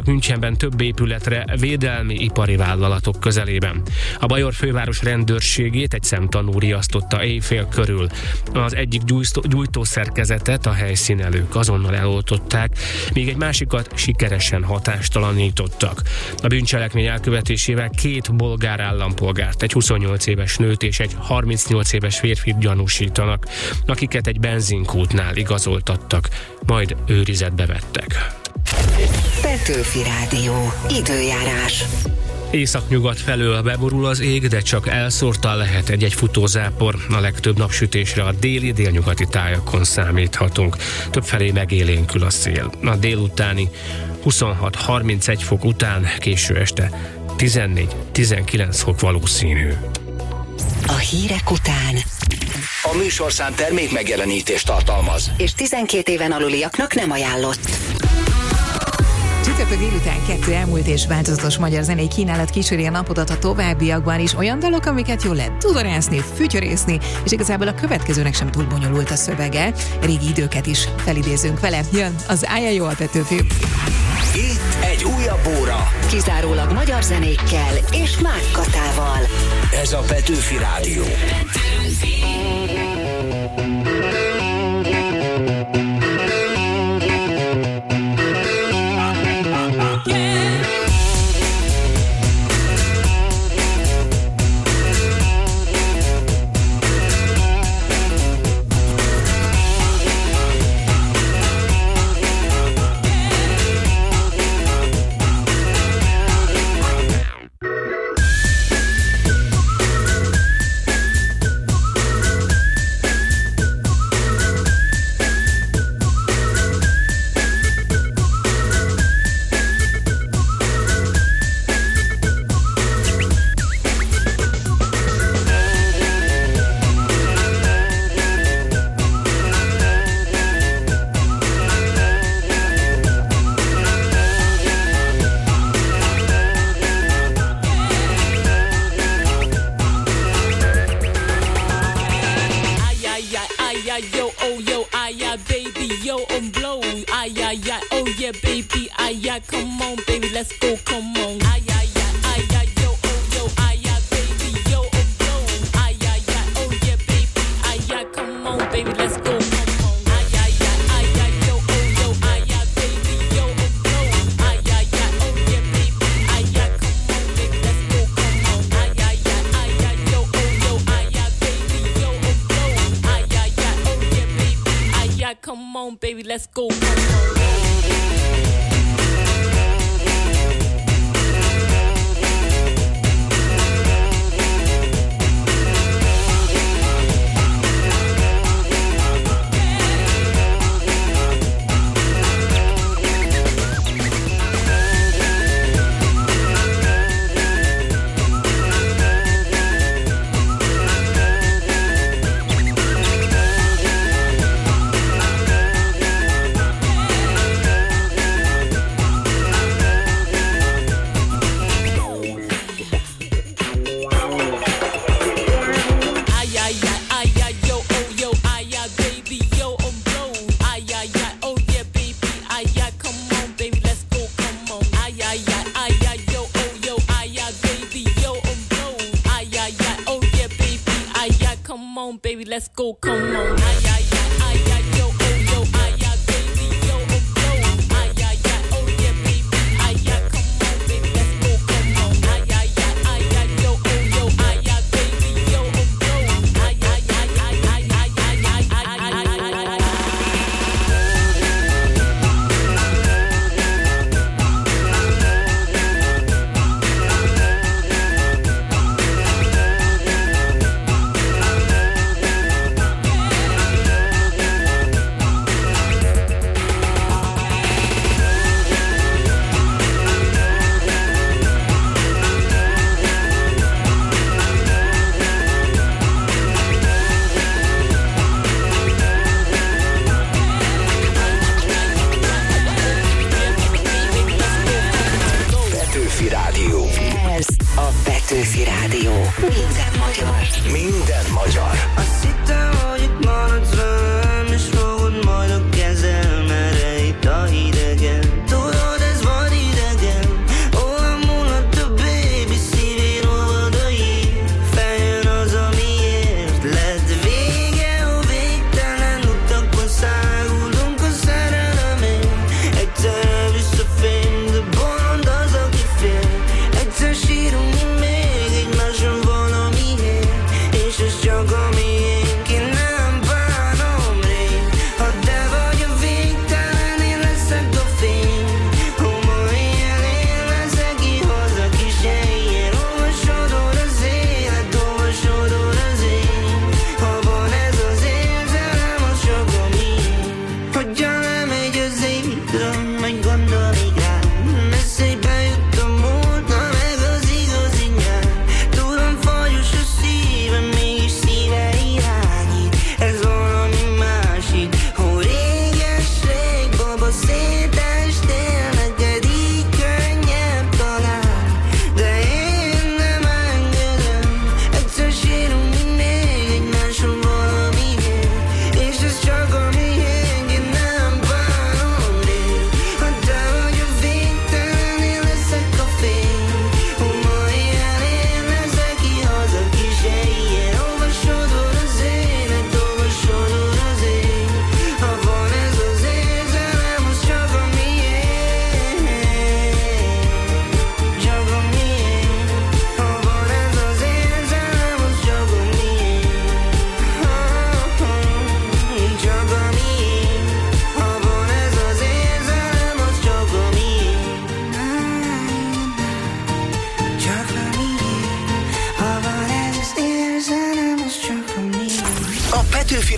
Münchenben több épületre védelmi ipari vállalatok közelében. A Bajor főváros rendőrségét egy szemtanú riasztotta éjfél körül. Az egyik gyújtószerkezetet a helyszínelők azonnal eloltották, míg egy másikat sikeresen hatástalanítottak. A bűncselekmény elkövetésével 2 bolgár állampolgárt, egy 28 éves nőt és egy 38 éves férfit gyanúsítanak, akiket egy benzinkútnál igazoltattak, majd őrizetbe vettek. Petőfi Rádió. Időjárás. Északnyugat felől beborul az ég, de csak elszórtan lehet egy-egy futózápor. A legtöbb napsütésre a déli-délnyugati tájakon számíthatunk. Többfelé megélénkül a szél. A délutáni 26-31 fok után késő este 14-19 fok valószínű. A hírek után. A műsorszám termék megjelenítést tartalmaz. És 12 éven aluliaknak nem ajánlott. Csütörtök délután 2 elmúlt és változatos magyar zenei kínálat kíséri a napodat a továbbiakban is. Olyan dalok, amiket jól lehet tudorászni, fütyörészni, és igazából a következőnek sem túl bonyolult a szövege. Régi időket is felidézünk vele. Jön az Állja jó a Petőfi. Itt egy újabb óra. Kizárólag magyar zenékkel és Mák Katával. Ez a Petőfi Rádió. Petőfi Rádió. Minden magyar. Minden magyar. Azt hittem, hogy itt maradsz velem, és fogod majd a kezem, erre itt a hidegen. Tudod, ez van idegen.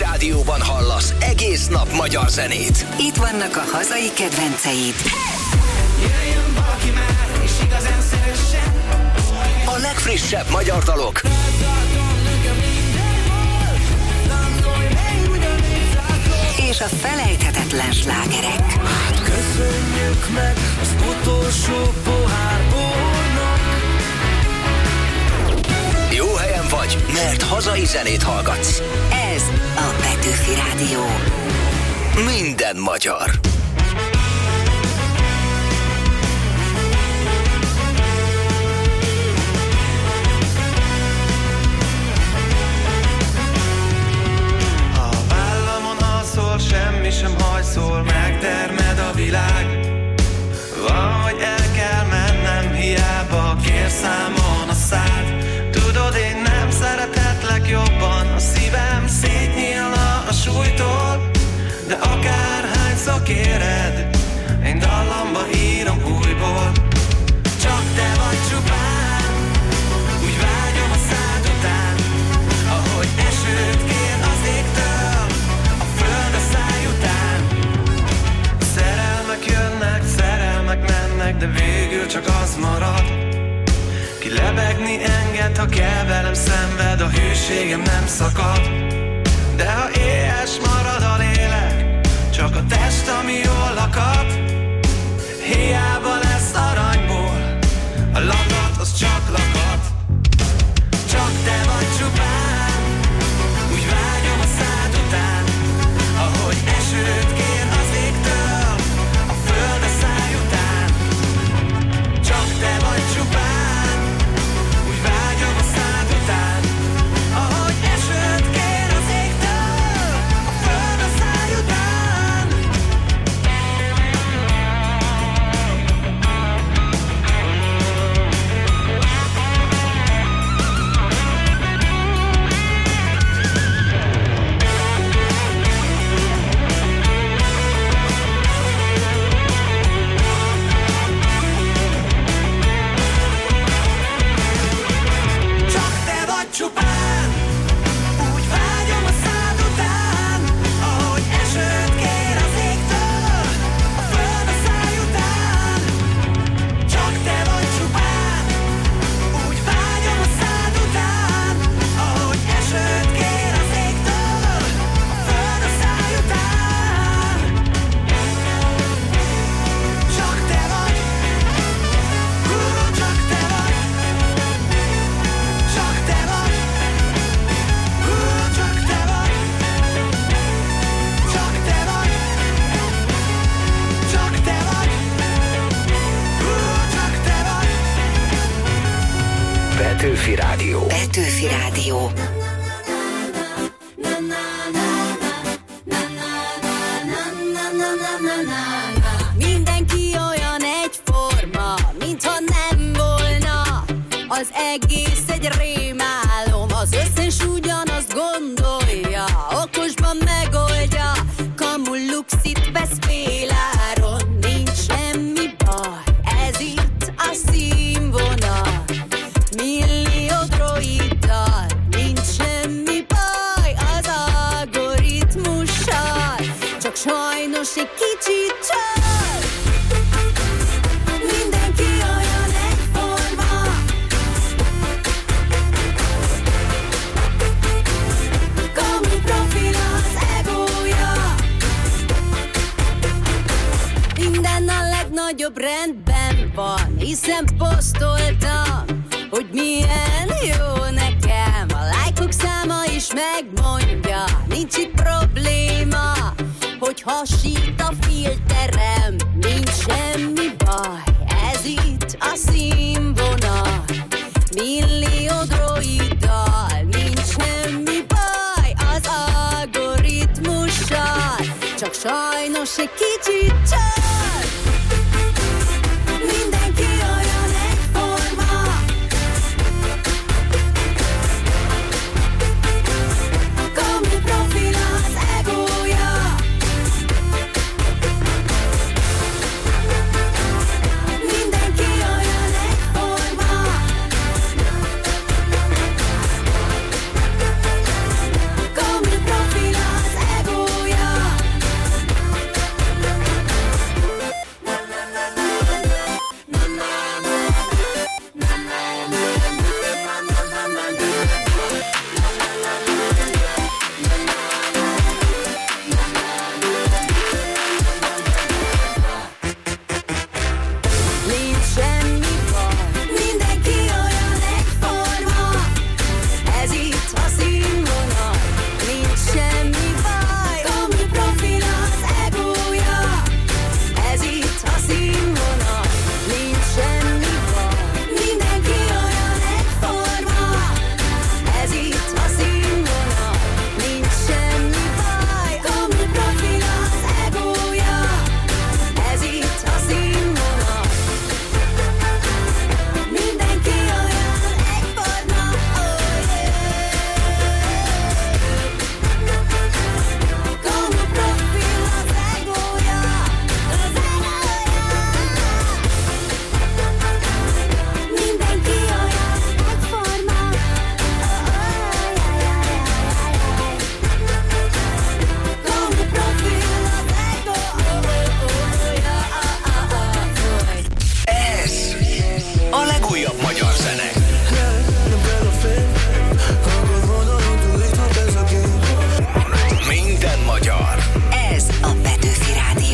Petőfi Rádióban hallasz egész nap magyar zenét. Itt vannak a hazai kedvenceid. Jöjjön valaki már, és igazán szeressen. A legfrissebb magyar dalok. Tartom nekem mindenhol. Táncolj még ugyanígy százszor. És a felejthetetlen slágerek. Hát köszönjük meg az utolsó pohár bornak. Jó helyen vagy, mert hazai zenét hallgatsz. Ez a Petőfi Rádió. Minden magyar. Ha a vállamon alszol, semmi sem hajszol, megtermed a világ. Valahogy el kell mennem, hiába kér számon a szád. Tudod, én nem szeretetlek jobban, a szívem szétnyílna a súlytól. De akárhányszor kéred, én dallamba írom újból. Csak te vagy csupán, úgy vágyom a szád után, ahogy esőt kér az égtől, a föld a száj után. Szerelmek jönnek, szerelmek mennek, de végül csak az marad, ki lebegni enged, ha kell velem szenved, a hűségem nem szakad. De ha éhes marad a lélek, csak a test, ami jól lakad. Hiába lesz aranyból, a lakat az csak lakat. Csak te vagy csupán, úgy vágyom a szád után, ahogy esőt kér az égtől, a föld a száj után. Csak te vagy csupán, úgy vágyom a szád után, ahogy esőt kér az égtől, a föld a száj után. Csak te vagy csupán, úgy vágyom a szád után, ahogy esőt kér az égtől, a föld a száj után. Csak te vagy csupán, úgy vágyom a szád után, ahogy esőt kér az égtől, a föld a száj után. Csak te vagy, csak te vagy. Csak te vagy, csak te vagy, csak te vagy, csak te vagy, csak te vagy. Petőfi Rádió. Petőfi Rádió. Mindenki olyan egyforma, mintha nem volna. Az egész egy rémálom, az összes ugyanazt gondolja. Okosban megoldja, kamu luxit vesz féláron. Nincs semmi baj, ez itt a színvonal. Millió droiddal, nincs semmi baj az algoritmussal. Csak sajnos egy kicsit csal. Mindenki olyan egyforma. Kamu profil az egója. Minden a legnagyobb rendben van, hiszen posztoltam, hogy milyen jó nekem. A lájkok száma is megmondja, nincs itt probléma, hogy hasít a filterem. Nincs semmi baj, ez itt a színvonal. Millió droiddal, nincs semmi baj az algoritmussal. Csak sajnos egy kicsit csal. Mindenki olyan egyforma. Kamu profil az egója. Mindenki olyan egyforma. Kamu profil az legújabb magyar zene. Minden magyar. Ez a Petőfi Rádió.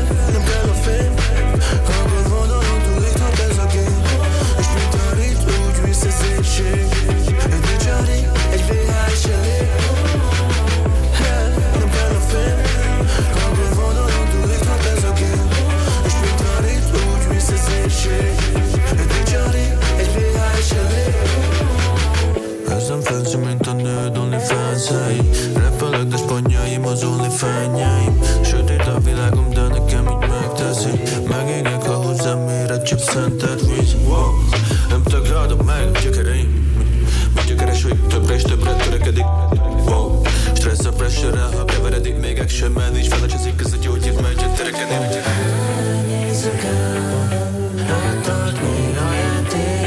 Ezen felszem, mint a nőd OnlyFans-ei. Repelek, de spanyáim az OnlyFans-jeim. Sötét a világom, de nekem így megteszi. Megégek, ha hozzám méret, csak szentelt víz. Wow. Nem tagadom meg a gyökereim. Vagy a keresőjük többre és többre törekedik. Wow. Stressz a pressure-rel, ha keveredik. Még action-mel nincs felecsezik, ez a gyógyír megy a terekedik. Elnézzük el, rátart még a játék.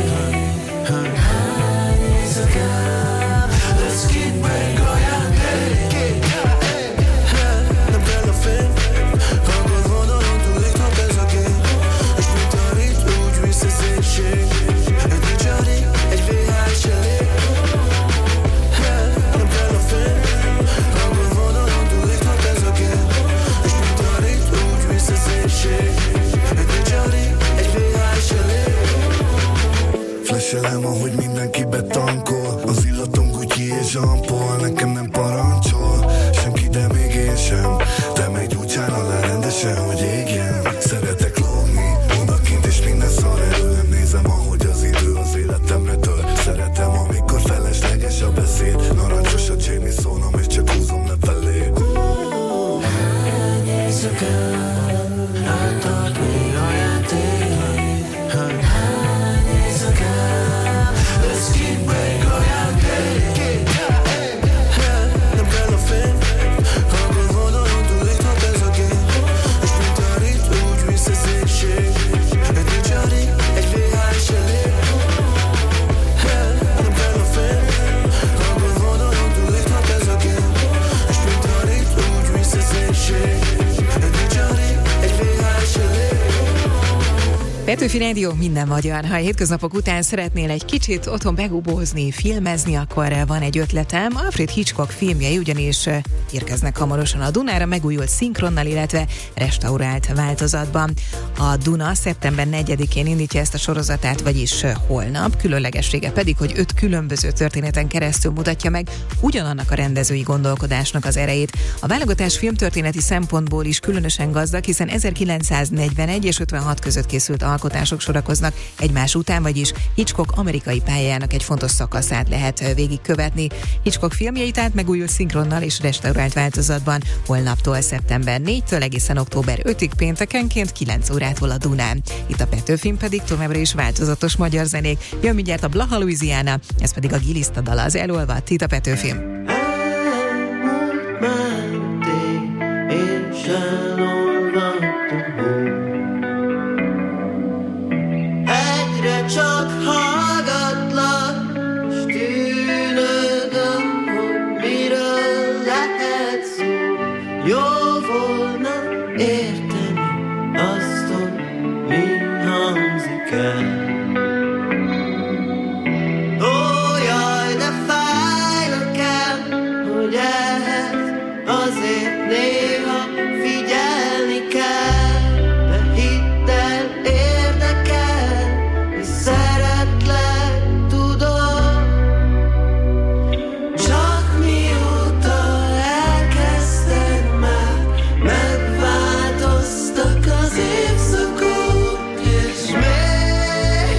Elnézzük el, let's get back a játék. Nem kell a fém, hangod vonalon túlíthat ez a gép. És mint a rit, úgy visz az éjség. Egy dicsari, egy VHS elég. Nem kell a fém, hangod vonalon túlíthat ez a gép. És mint a rit, úgy visz az éjség. Egy dicsari, egy VHS elég. Flashelem, ahogy mindenki betankol. Az illatom Gucci és Jean-Paul. Nekem nem parancsol senki, de még én sem. De megy útján alá rendesen, hogy égjen. Szeretek lógni, odakint és minden szar előlem. Nézem, ahogy az idő az életemre tör. Szeretem, amikor felesleges a beszéd. Narancsos a Jamie szónom, és csak húzom lefelé. Elnézzük el, rátart még a játék. Elnézzük el, let's get back a játék. Nem kell a fém, hangod vonalon túlíthat ez a gép. És mint a rit, úgy visz az éjség. Egy dicsari, egy VHS elég. Nem kell a fém, hangod vonalon túlíthat ez a gép. És mint a rit, úgy visz az éjség. Egy dicsari, egy VHS elég. Petőfi Rádió, minden magyar. Ha a hétköznapok után szeretnél egy kicsit otthon begubózni, filmezni, akkor van egy ötletem. Alfred Hitchcock filmjei ugyanis érkeznek hamarosan a Dunára, megújult szinkronnal, illetve restaurált változatban. A Duna szeptember 4-én indítja ezt a sorozatát, vagyis holnap. Különlegessége pedig, hogy 5 különböző történeten keresztül mutatja meg ugyanannak a rendezői gondolkodásnak az erejét. A válogatás filmtörténeti szempontból is különösen gazdag, hiszen 1941 és 56 között készült alkotások sorakoznak egymás után, vagyis Hitchcock amerikai pályájának egy fontos szakaszát lehet végigkövetni. Hitchcock filmjeit tehát megújult szinkronnal és restaurált változatban holnaptól szeptember 4-től egészen október 5-ig péntekenként 9 órától a Dunán. Itt a Petőfin pedig továbbra is változatos magyar zenék. Jön mindjárt a Blaha Louisiana, ez pedig a Giliszta dala, az elolvadt itt a Petőfin. Csak hallgatlak, s tűnödöm, hogy miről lehet szó. Jó volna érteni azt, hogy mi hangzik el. Ó, jaj, de fáj nekem, hogy ehhez azért néha figyelni kell. De hidd el, érdekel, szeretlek, tudom. Csak mióta elkezdted már, megváltoztak az évszakok, és még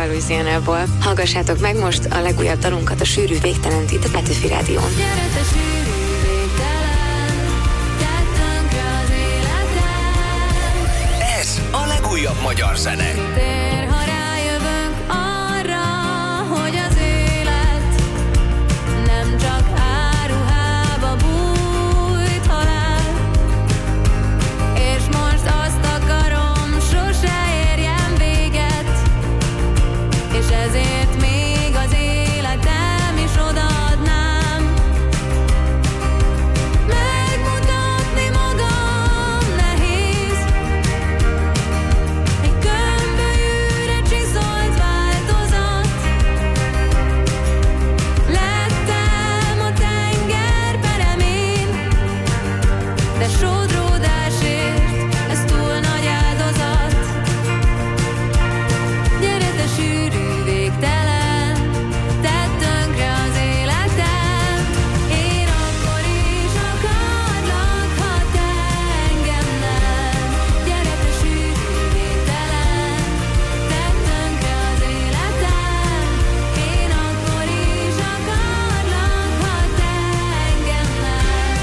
Louisiana-ból. Hallgassátok meg most a legújabb dalunkat, a Sűrű Végtelent itt a Petőfi Rádión. Gyere te sűrű végtelen, tedd tönkre az életem. Ez a legújabb magyar zene. Tér, ha rájövünk arra, hogy az élet nem csak áruhába bújt halál, és most azt akarom, sose érjen véget, és ezért még az életem is odaadnám. Megmutatni magam nehéz, egy gömbölyűre csiszolt változat. Lettem a tenger peremén, de sodródásért ez túl nagy áldozat. Gyere te sűrű végtelen, tedd tönkre az életem. Én akkor is akarlak, ha te engem nem. Gyere te sűrű végtelen, tedd tönkre az életem. Én akkor is akarlak, ha te engem nem.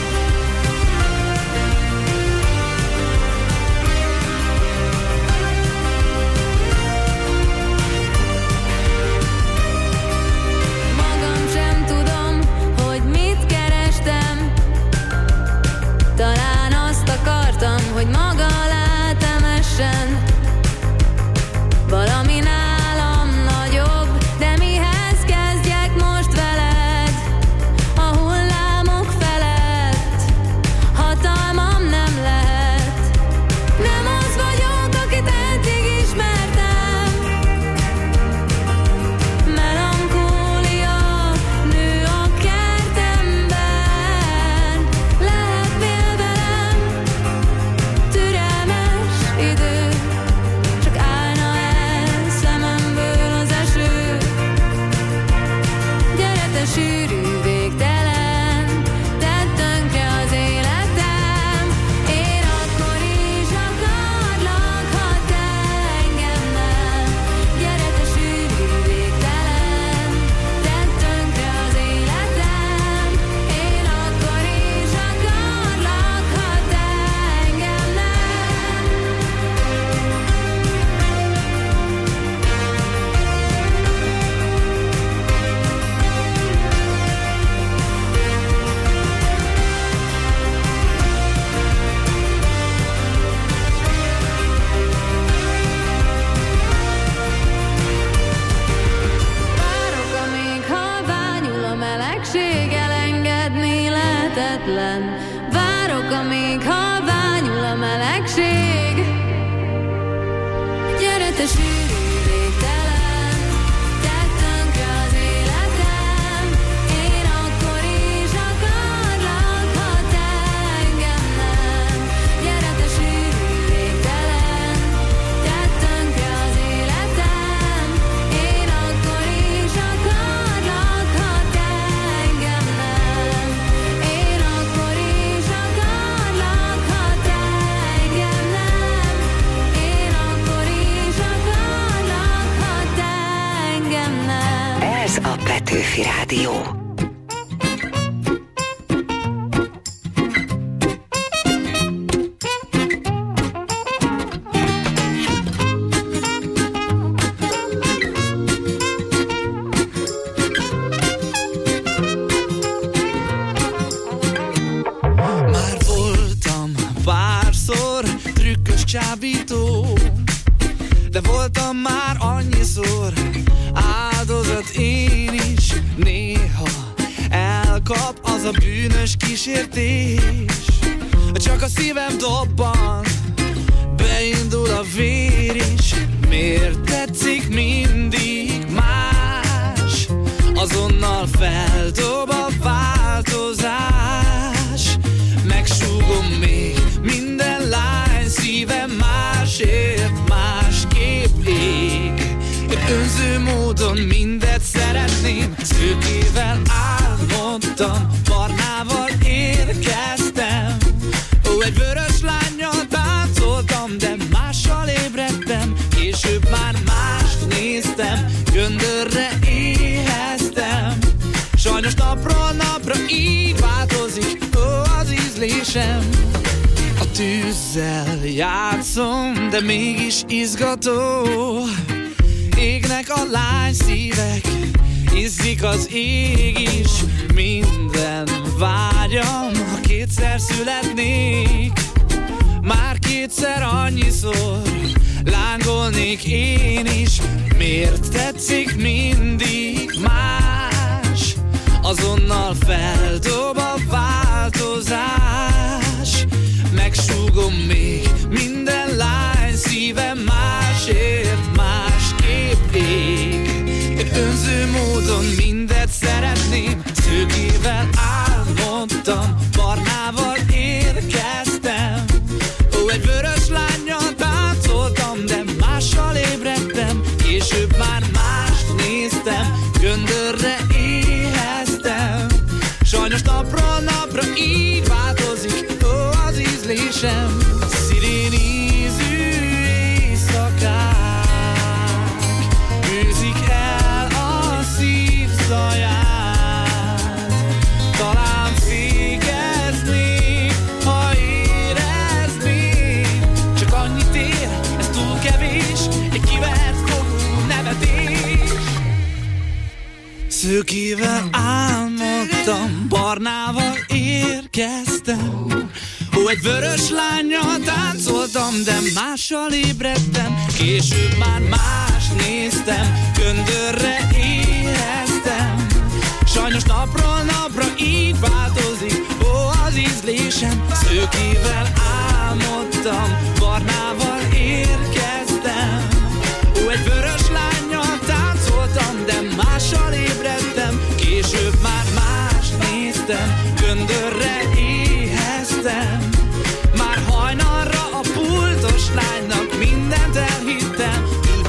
Magam sem tudom, hogy mit kerestem. Talán azt akartam, hogy maga alá temessen. Valami nálam nagyobb, de mihez kezdjek most veled? A hullámok felett hatalmam nem lehet. Nem az vagyok, akit eddig ismertem. Melankólia nő a kertemben. Lehetnél velem türelmes idő, csak állna el szememből az eső. Gyere te sűrű végtelen, tedd tönkre az életem. Én akkor is akarlak, ha te engem nem. Gyere te sűrű végtelen, tedd tönkre az életem. Én akkor is akarlak, ha te engem nem. Várok, amíg halványul a melegség, elengedni lehetetlen. Várok, amíg halványul a melegség. Gyere te sűrű végtelen, tedd tönkre az életem. Én akkor is akarlak, ha te engem nem. Gyere te sűrű végtelen, tedd tönkre az életem. Én akkor is akarlak, ha te engem nem. Én akkor is akarlak, ha te engem nem. Én akkor is akarlak, ha te engem nem. Ez a Petőfi Rádió. Már voltam párszor trükkös csábító, de voltam már annyiszor áldozat én is. Néha elkap az a bűnös kísértés, csak a szívem dobban, beindul a vér is. Miért tetszik mindig más? Azonnal feldob a változás. Megsúgom még minden lány szívem, másért másképp ég. Én önző módon mindet szeretném, szőkével álmodtam, barnával érkeztem. Ó, egy vörös lánnyal táncoltam, de mással ébredtem. Később már mást néztem, napról napra így változik, ó, az ízlésem. A tűzzel játszom, de mégis izgató. Égnek a lány szívek, izzik az ég is. Minden vágyam, ha kétszer születnék. Már kétszer annyiszor lángolnék én is. Miért tetszik mindig más? Azonnal feldob a változás. Megsúgom még minden lány szíve másért másképp ég. Én önző módon mindet szeretném, szőkével álmodtam, barnával érkeztem. Ó, egy vörös lánnyal táncoltam, de mással ébredtem. Később már mást néztem, göndörre éheztem. Sajnos napról napra így változik, ó, az ízlésem. Szirén ízű éjszakák űzik el a szív zaját. Talán fékeznék, ha éreznék. Csak annyit ér, ez túl kevés, egy kivert fogú nevetés. Szőkével álmodtam, barnával érkeztem. Ó, egy vörös lánnyal táncoltam, de mással ébredtem. Később már más néztem, göndörre éreztem. Sajnos napról napra így változik, ó, az ízlésem. Szőkével álmodtam, barnával érkeztem. Ó, egy vörös lánnyal táncoltam, de mással ébredtem. Később már más néztem, göndörre éheztem. Már hajnalra a pultos lánynak mindent elhittem.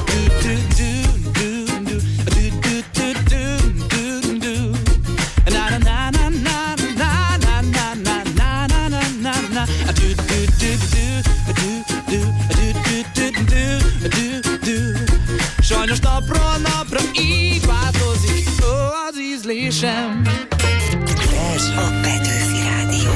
Sajnos napról napra így változik, ó, az ízlésem. Ez a Petőfi Rádió.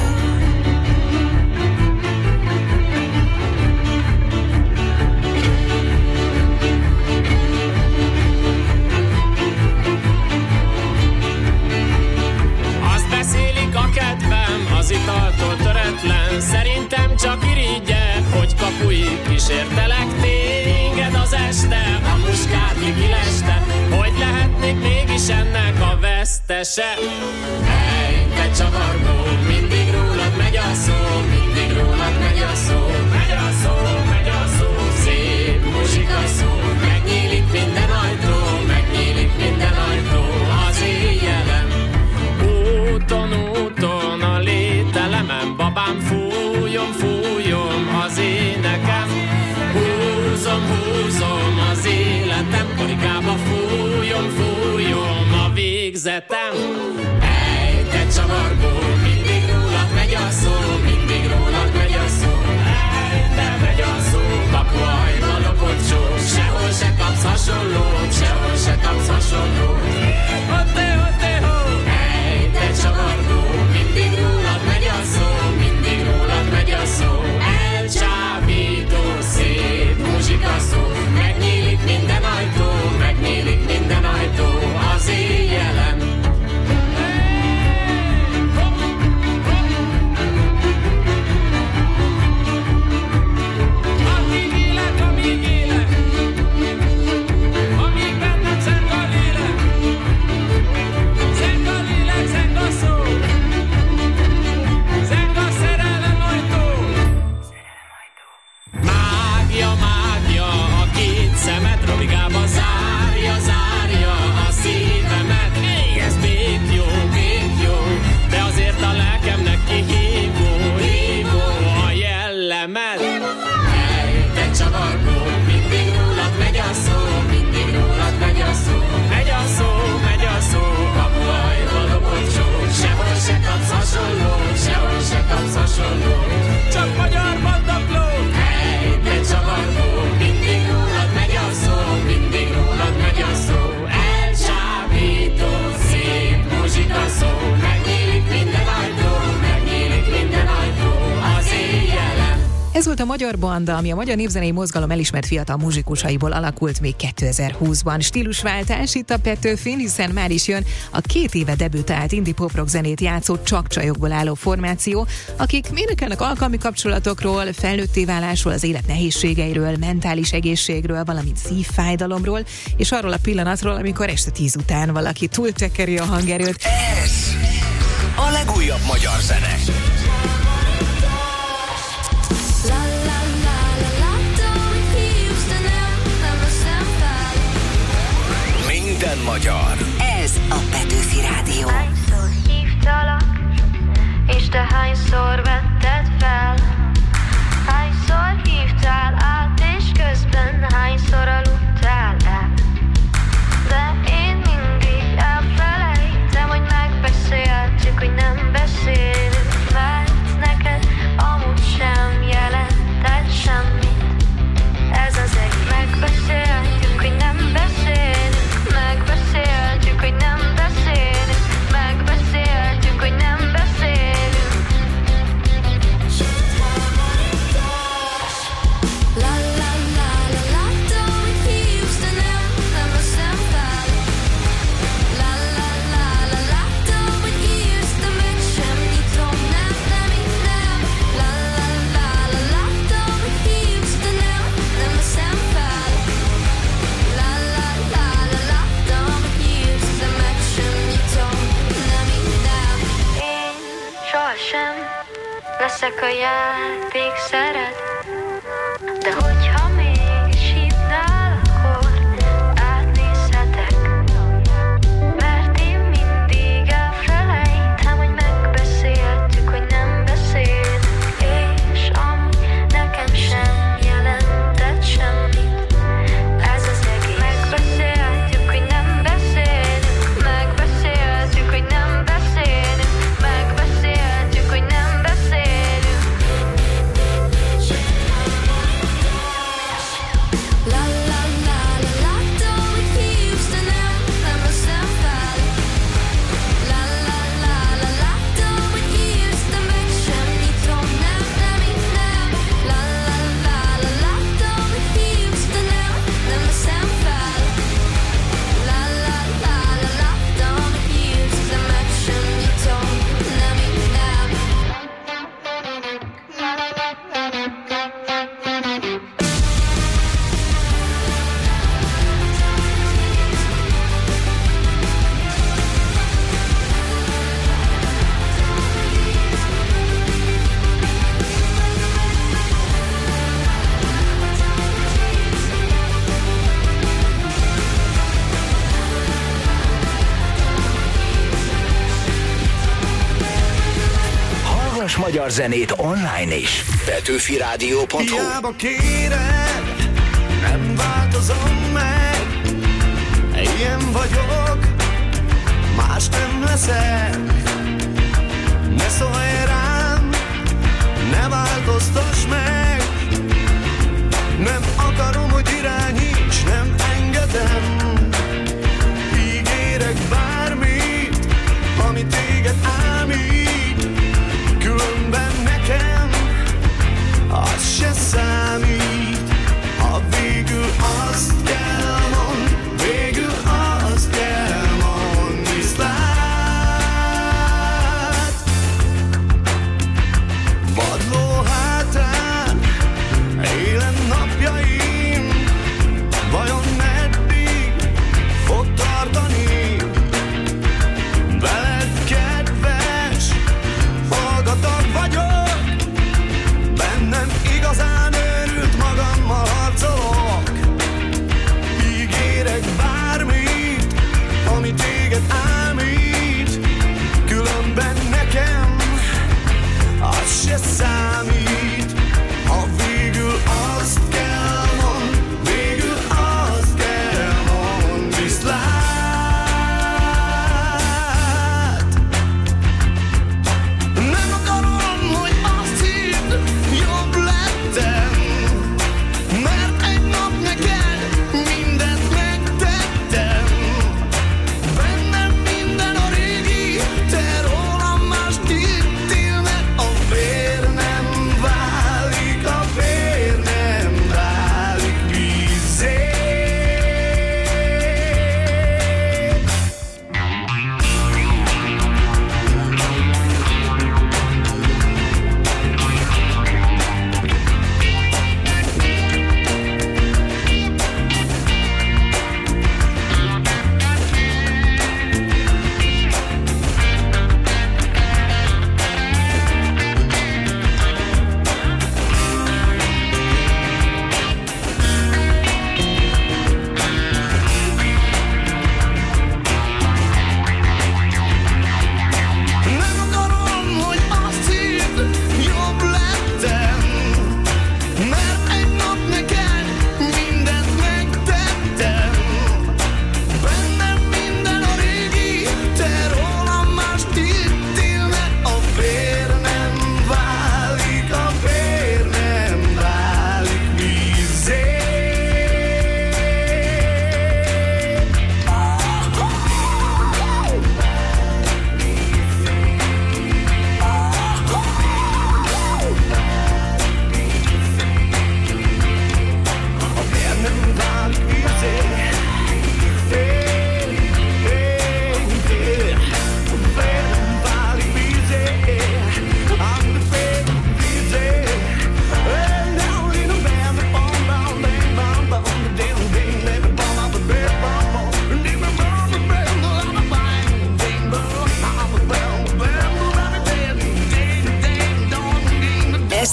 Azt beszélik a kedvem, az italtól töretlen. Szerintem csak irigyed, hogy kapuig kísértelek téged az este. A muskátli kileste, hogy lehetnék mégis ennek a vesztese. Hey, te csavargó, mindig rólad megy a szó, mindig rólad megy a szó, megy a szó, megy a szó. Szép muzsika szó, megnyílik minden ajtó, megnyílik minden ajtó az éjjelen. Úton, úton a lételemen, babám, fújjon, fújjon az énekem. Húzom, húzom az életem, karikába fújjon, fújjon a végzetem. Hey, te csavargó, mindig rólad megy a szó, mindig rólad megy a szó. Hey, te megy a szó, kapuajba lopott csó, sehol se kapsz hasonlót, sehol se kapsz hasonlót. Hotte, hotte, ho! Hey, te csavargó, mindig rólad megy a szó, mindig rólad megy a szó. Elcsábító, szép muzsika szó, megnyílik minden ajtó, megnyílik minden ajtó az éjjelen. Amíg élek, amíg élek, amíg bennem szent a lélek. Ez volt a Magyar Banda, ami a magyar népzenei mozgalom elismert fiatal muzsikusaiból alakult még 2020-ban. Stílusváltás itt a Petőfin, hiszen már is jön a 2 éve debütált indie pop-rock zenét játszó csak csajokból álló formáció, akik énekelnek alkalmi kapcsolatokról, felnőtté válásról, az élet nehézségeiről, mentális egészségről, valamint szívfájdalomról, és arról a pillanatról, amikor este 10 után valaki túltekeri a hangerőt. Ez a legújabb magyar zene. Minden magyar. Ez a Petőfi Rádió. Hányszor hívtalak, és te hányszor vetted fel? Hányszor hívtál át, és közben hányszor aludtál el? De én mindig elfelejtem, hogy megbeszéltük, hogy nem beszélünk, mert neked amúgy sem jelentett semmit. Ez az egy megbeszéltük, hogy nem beszélünk, megbeszéltük, hogy nem beszélünk, megbeszéltük, hogy nem beszélünk. La la la la, láttam, hogy hívsz, de nem veszem fel. La la la la, láttam, hogy írsz, de meg sem nyitom, nem. La la la la, láttam, hogy hívsz, de nem veszem fel. La la la la, láttam, hogy hívsz, de meg sem nyitom, nem. Én sohasem leszek a játékszeret, de hogyha mégis hívnál, akkor átnézhetek. Mert én mindig elfelejtem, hogy megbeszéltük, hogy nem beszélünk, és amúgy nekem sem jelentett semmit. Ez az egész. Megbeszéltük, hogy nem beszélünk, megbeszéltük, hogy nem beszélünk, megbeszéltük, hogy nem beszélünk. La la la la, láttam, hogy hívsz, de nem veszem fel. La la la la, láttam, hogy írsz, de meg sem nyitom, nem. La la la la, láttam, hogy hívsz, de nem veszem fel. La la la la, láttam, hogy hívsz, de meg sem nyitom, nem. Hallgass magyar zenét online is. Petőfirádió.hu. Hiába kéred, nem változom meg. Ilyen vagyok, más nem leszek. Ne szólj rám, ne változtass meg. Nem akarom, hogy irányíts, nem engedem. Ígérek bármit, ami téged ámít. Különben nekem az se számít. Ha végül azt kell mond, végül azt kell mond, viszlát.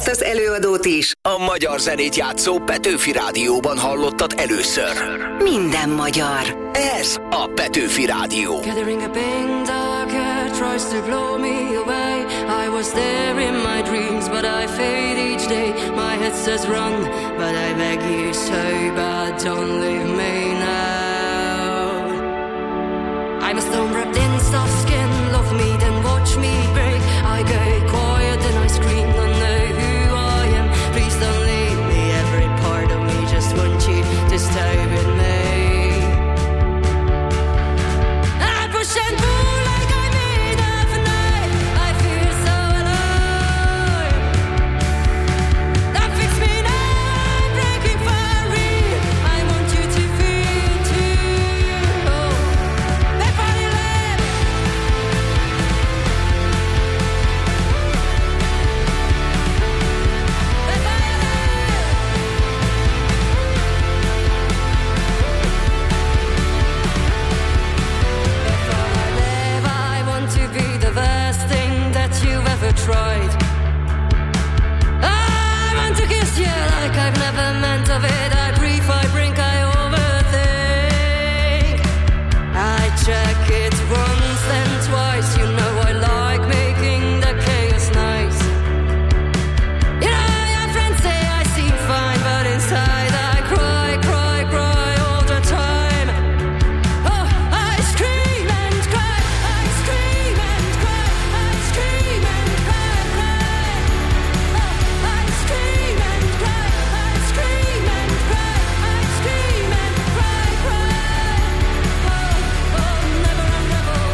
ezt az előadót is A magyar zenét játszó Petőfi Rádióban hallottad először. minden magyar. Ez a Petőfi Rádió. Gathering a pink dark hair tries to blow me away. I was there in my dreams, but I fade each day. My head says run, but I beg you so bad, don't leave me now. I'm a stone wrapped in soft skin. Love me, then watch me break. I go quiet, then I scream. Don't know who I am. Please don't leave me. Every part of me just wants you to stay with me. I push and pull like I'm made of night. I feel so alive. That fits me now. I'm breaking for real. I want you to feel too. If I live. If I live, I want to be the best thing that you've ever tried. I want to kiss you like I've never meant of it. I breathe, I drink, I overthink. I check it once, then twice. You know I like making the chaos nice. You know, your friends say I seem fine, but inside I cry, cry, cry all the time. Oh, I scream and cry, I scream and cry, I scream and cry, cry. Oh, I scream and cry, I scream and cry, I scream and cry, cry. Oh, oh, never unravel.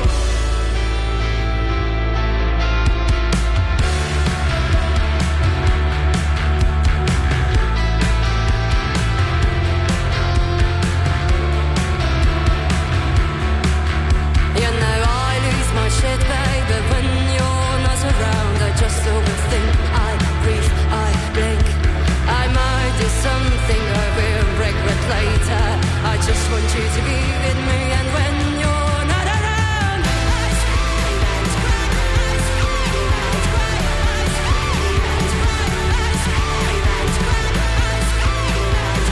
You know I lose my shit, baby, when you're not around. I just overthink, I breathe, I blink. I might do something I will regret later. I just want you to be with me, and when you're not around, I scream and cry, I scream and cry, I scream and cry, I scream and cry, I scream and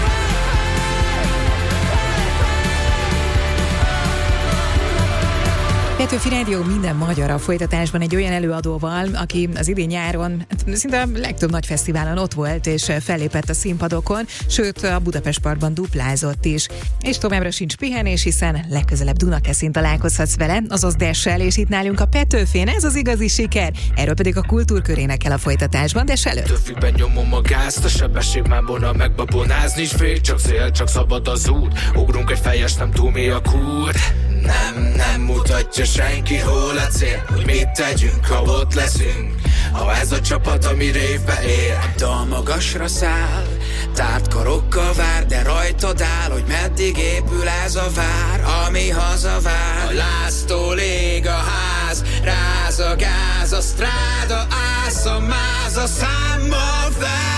Petőfi Rádió minden magyar a folytatásban egy olyan előadóval, aki az idén nyáron szinte a legtöbb nagy fesztiválon ott volt, és fellépett a színpadokon, sőt a Budapest Parkban duplázott is. És továbbra sincs pihenés, hiszen legközelebb Dunakeszin találkozhatsz vele, azaz Dessel, és itt nálunk a Petőfén, ez az igazi siker. Erről pedig a kultúrkörének el a folytatásban, Dess előtt. Töffiben nyomom a gázt, a sebesség már volna megbabonázni, s fél csak szél, csak szabad az út. Ugrunk egy fejes, nem túl mély a kút. Nem mutatja senki, hol a cél, hogy mit tegyünk, ha ott leszünk. Ha ez a csapat, ami révbe él, a dal magasra száll, tárt karokkal vár, de rajtad áll, hogy meddig épül ez a vár, ami hazavár. A láztól ég a ház, ráz a gáz, a stráda ász, a máz, a számmal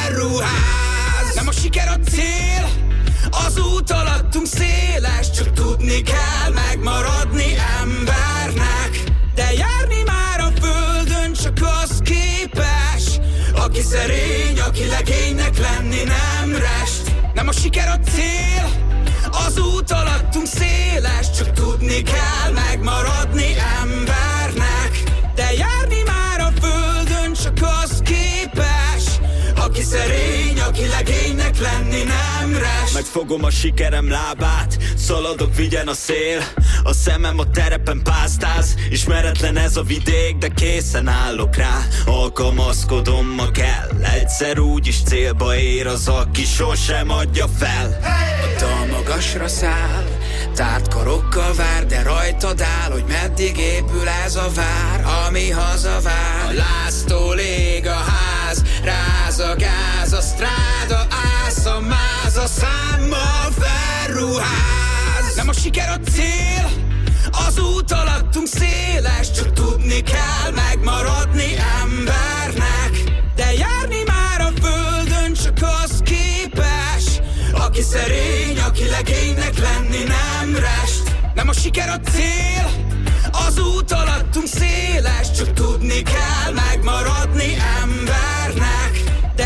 felruház. Nem a siker a cél, az út alattunk széles, csak tudni kell megmaradni embernek. De járni már a földön csak az képes, aki szerény, aki legénynek lenni nem rest. Nem a siker a cél, az út alattunk széles, csak tudni kell megmaradni embernek. De járni már a földön csak az képes, aki szerény, aki legénynek lenni nem rest. Megfogom a sikerem lábát, szaladok, vigyen a szél. A szemem a terepen pásztáz, ismeretlen ez a vidék, de készen állok rá. Alkalmazkodom, ma kell, egyszer úgyis célba ér az, aki sosem adja fel. A dal magasra száll, tárt karokkal vár, de rajtad áll, hogy meddig épül ez a vár, ami hazavár. A láztól ég a ház, ráz a gáz, a stráda ász, a máz, a számmal felruház. Nem a siker a cél, az út alattunk széles, csak tudni kell megmaradni embernek. De járni már a földön csak az képes, aki szerény, aki legénynek lenni nem rest. Nem a siker a cél, az út alattunk széles, csak tudni kell megmaradni embernek. De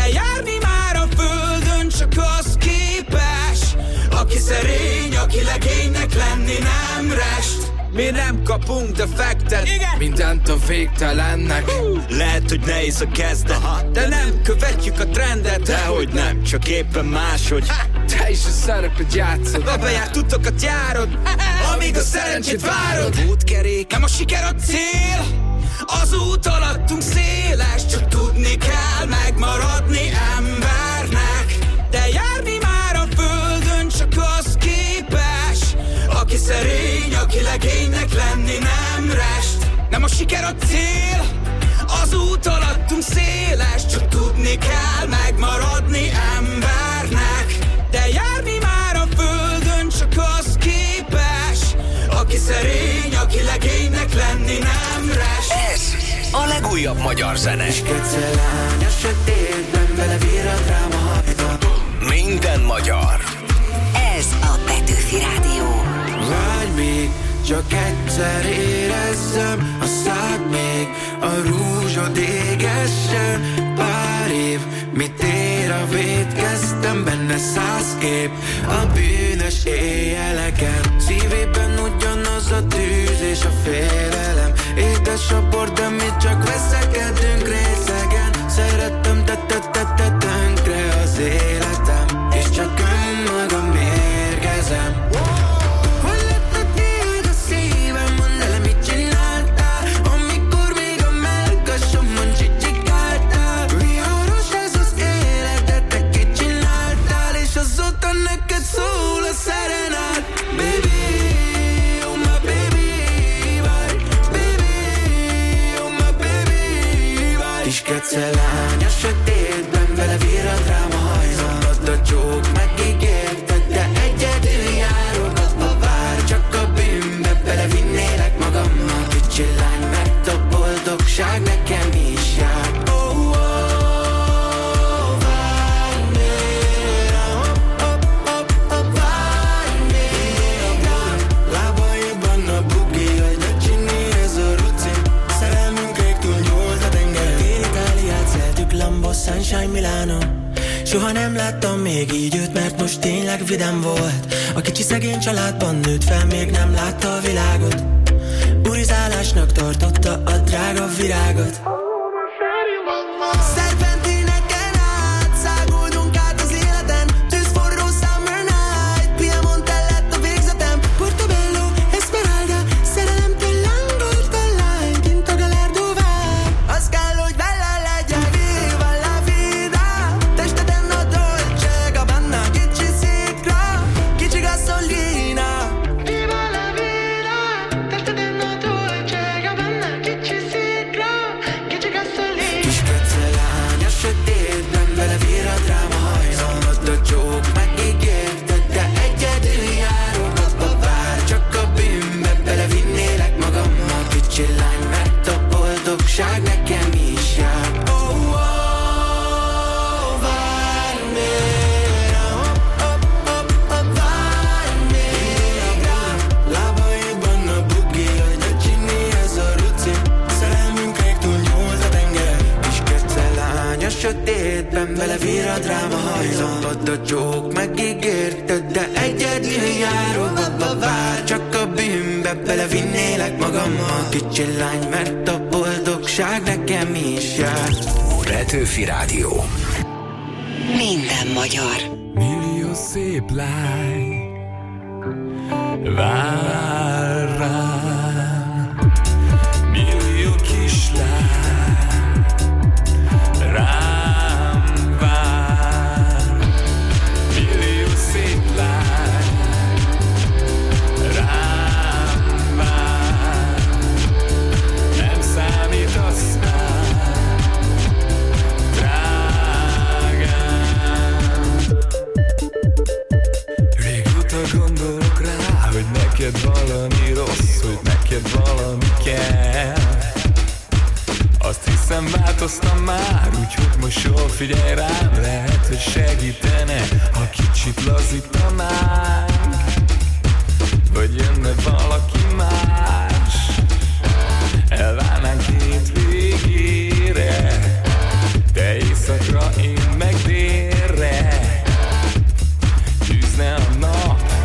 Aki szerény, aki legénynek lenni nem rest. Mi nem kapunk defektet, mindent a végtelennek. Lehet, hogy nehéz a kezdet, de nem követjük a trendet. dehogy nem, csak éppen máshogy. Te is a szerepet játszod, A bejárt utakat járod, amíg a szerencsét várod. A útkerék, nem a siker a cél, az út alattunk széles. Csak tudni kell megmaradni embernek, de járni már a földön csak az képes. Aki szerény, aki legénynek lenni nem rest. Nem a siker a cél, az út alattunk széles. Csak tudni kell megmaradni embernek, de járni már a földön csak az képes. Aki szerény, aki legénynek lenni nem rest. Ez a legújabb magyar zene. Lány a sötétben, belevirrad rám a hajba. Minden magyar. Ez a Petőfi Rádió. Vágy még, csak egyszer érezzem a szád még, a rúzsod égessen. Pár év, mit ér a vétkeztem, benne 100 kép a bűnös éjjeleken. Szívében ugyanaz a tűz és a félelem. Édes a bor, de mi csak veszekedünk részegen. Szerettem, de tönkre az életem, és csak önmagam mérgezem. Hol lett tiéd a szívem, mondd el, mit csináltál, amikor még a mellkasomon csicsikáltál. Viharos ez az élet, de te kit csináltál, és azóta neked szól a szerenát. Baby, oh my baby, vagy baby, oh my baby, vagy. Kis kecelány a sötétben, vele virrad rám a hajza. Szabad a csók, megígérted, de egyedül járok. Abba vár, csak a bűnbe belevinnélek magammal. Kicsi lány, mert a boldogság nekem is jár. Oh, oh, várj még rám, várj még rám. Lábaiban a bugi, hogy de csinni ez a ruci. Szerelmünk ég túl nyúlt a tenger. Én Itáliát szeltük, Lambo, Sunshine, Milano. Soha nem láttam még így őt, mert most tényleg vidám volt. A kicsi szegény családban nőtt fel, még nem látta a világot. Burizálásnak tartotta a drága virágot. Szerpentineken át, száguldunk át az életen. Tűzforró summer night, Piemonte lett a végzetem. Portobello, Esmeralda, szerelemtől lángolt a lány, kint a Gallardo vár. Az kell, hogy vele legyen, viva la vida. Testeden a Dolce Gabbana, kicsi szikra, kicsi gasolina. Viva la vida, testeden a Dolce Gabbana, kicsi szikra, kicsi gasolina. Kis kecelány a sötétben, vele virrad rám a hajza. Szabad a csók, megígérted, de egyedül járok. Abba vár, csak a bűnbe belevinnélek magammal. Kicsi lány, mert a boldogság nekem is jár. Oh, oh, várj még rám, várj még rám. Lábaiban a bugi, hogy de csinni ez a ruci. Szerelmünk ég túl nyúlt a tenger. Kis kecelány a sötétben, vele virrad rám a hajza. Szabad a csók, megígérted, de egyedül járok. Abba vár, csak a bűnbe belevinnélek magammal. Kicsi lány, mert a boldogság nekem is jár. Petőfi Rádió. Minden magyar. millió szép lány vár rám, millió kislány rám vár, millió szép lány rám vár, nem számít aztán, drágám. Régóta gondolok rá, hogy neked valami rossz, hogy neked valami kell. Azt hiszem változtam már, úgyhogy most jól figyelj rám. Lehet, hogy segítene, ha kicsit lazítanánk, vagy jönne valaki más. Elválnánk hét végére, te éjszakra, én meg délre. Tűzne a nap,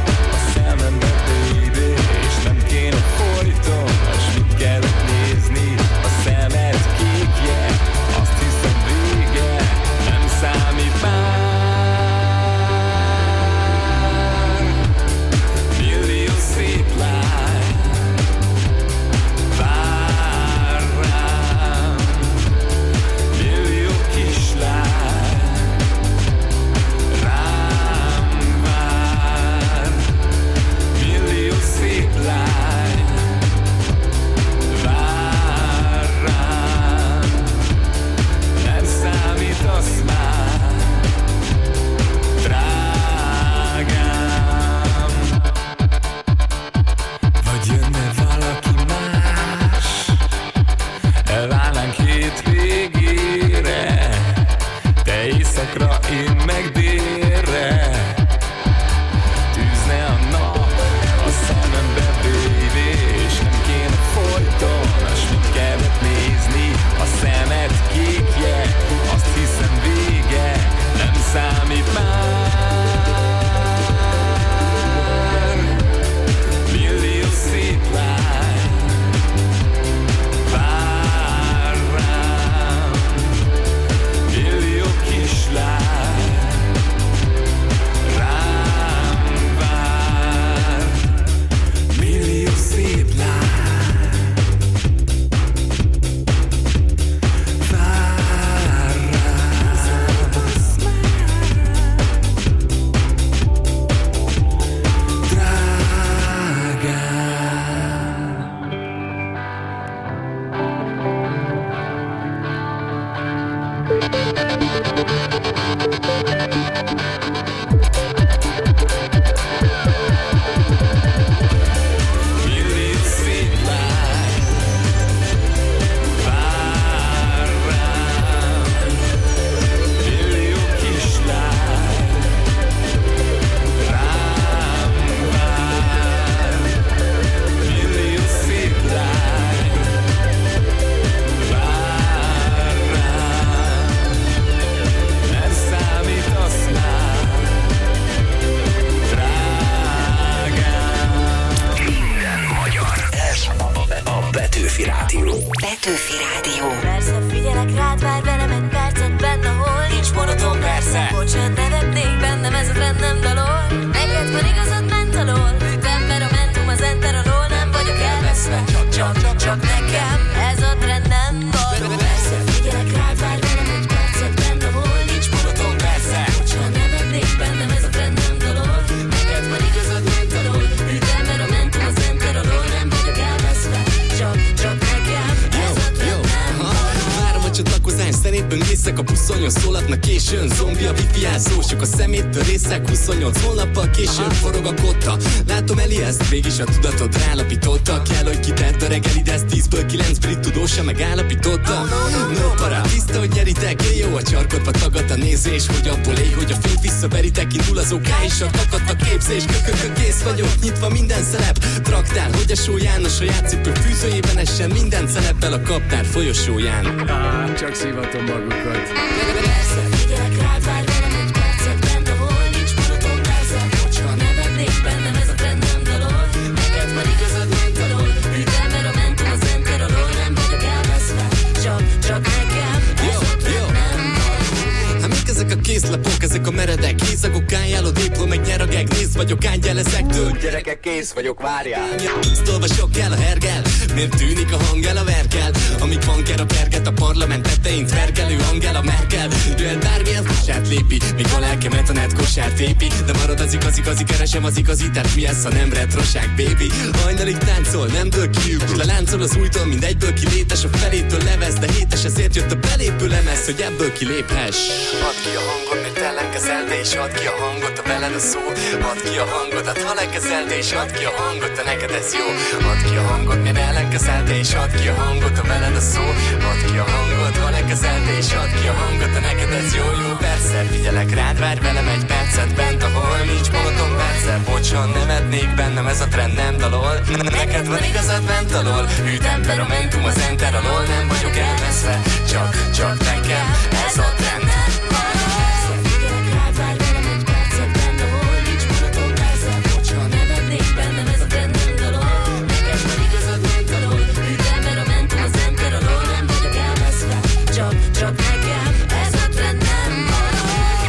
Petőfi Rádió. Persze figyelek rád, várj velem egy percet benne, hol nincs monoton, persze. Bocsánat, nevetnék bennem, ez a trend nem dalol. Neked van igazad, ment alól. Temperamentum az enter alól, nem vagyok elveszve. Csak nekem ez a trend nem való. Persze figyelek rád, várj velem egy percet benne, hol nincs monoton, persze. Bocsánat, nevetnék bennem, ez a trend nem dalol. Neked van igazad, ment alól. Temperamentum az enter alól, nem vagyok elveszve. Csak nekem ez a trend nem való. Várom a csatlakozás, szerint böngészek a buszonyon, szólatnak későn. Zombi a wifi elszó, sok a szeméttől részek. 28 hónappal későn forog a kotta. Látom Eli ezt, mégis a tudatod rálapította. Kell, hogy kitett a reggelid, ezt 10-ből 9 brit tudósa megállapította. No para, tiszta, hogy nyeritek, jó a csarkodba tagad a nézés. Hogy abból éj, hogy a fényt visszaveritek, indul az OK és a takadt a képzés. Kész vagyok, nyitva minden szelep. Traktál, hogy a só János a játszipő fűzőjében essen minden szeleppel a kaptár folyosóján. Csak szívatom magukat. Persze, figyelek rád, várj velem egy percet benne, hol nincs monoton, persze. Bocsánat, nevetnék bennem, ez a trend nem dalol. Neked van igazad, ment alól. Temperamentum az enter alól, nem vagyok elveszve. Csak nekem ez a trend nem való. Hát mik ezek a készlapok, ezek a meredek hézagok, álló diplom, meg nyerageg, nézd vagyok, ángyel ezektől. Gyerekek, kész vagyok, várjál. Ezt olvasok el a hergel, miért tűnik a hang el a verkel? Amíg van ker a kerget, a parlament tetején tvergelő Angela Merkel. Jöhet bármilyen kosát lépi, míg a lelkemet a net kosát épi. De marad az igazi, keresem az igazitát, mi ez a nem retroság, baby? Hajnalig táncol, nem dől ki, leláncol az újtól, mindegyből kilétes, a felétől levesz, de hétes, ezért jött a belépő lemez, hogy ebből kiléphess. Add ki a hangot, mert ellenkezelte, és add ki a hangot, a veled a szó. Add ki a hangodat, ha lekezelte, és add ki a hangot, de neked ez jó. Add ki a hangot, mert ellenkezelte, és add ki a hangot, a veled a szó. Add ki a hangot, ha lekezelte, és add ki a hangot, de neked ez jó. Persze, figyelek rád, várj velem egy percet bent, ahol nincs monoton, persze. Bocsan, nevetnék bennem, ez a trend nem dalol. Neked van igazad, bent alól. Hű temperamentum az enter alól, nem vagyok elveszve. Csak nekem ez a trend nem való. Persze, figyelek rád, várj velem egy percet benne, hol nincs monoton, persze. Bocsánat, nevetnék bennem, ez a trend nem dalol. Neked van igazad, ment alól. Temperamentum az enter alól, nem vagyok elveszve. Csak nekem ez a trend nem való.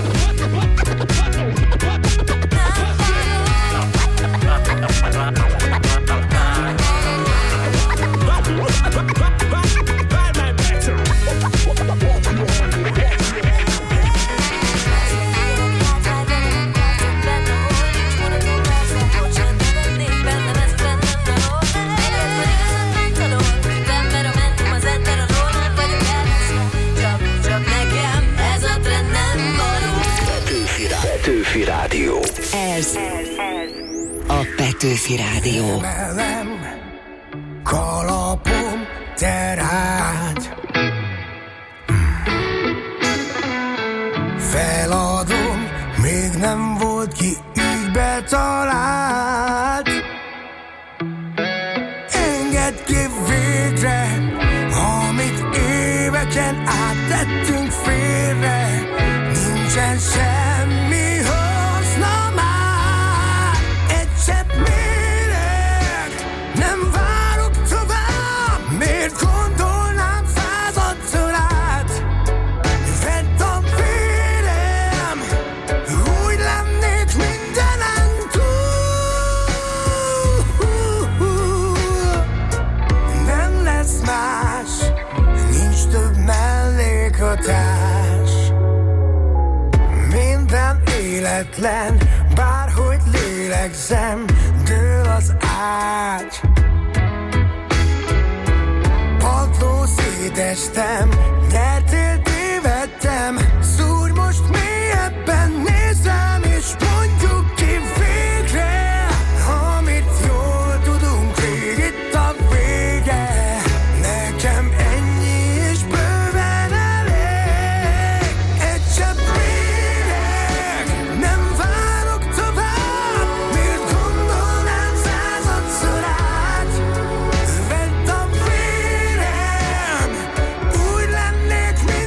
Petőfi Rádió. Ez a Petőfi Rádió. Kalapom, te rád. Feladom, még nem volt ki, így betalált. Engedd ki végre, amit éveken át tettünk félre. Nincsen semmi haszna már. Egy csepp méreg, nem várok tovább. Miért gondolnám századszor át? Vedd a vérem, úgy lennék mindenen túl. Nem lesz más, nincs több mellékhatás. Minden életlen, bárhogy lélegzem, dől az ágy. Padló szétestem, nyertél, tévedtem. Szúrj most mélyebben, nézem, és mondjuk ki végre, amit jól tudunk, rég itt a vége. Nekem ennyi és bőven elég. Egy csepp méreg, nem várok tovább. Miért gondolnám századszor át? Vedd a vérem, úgy lennék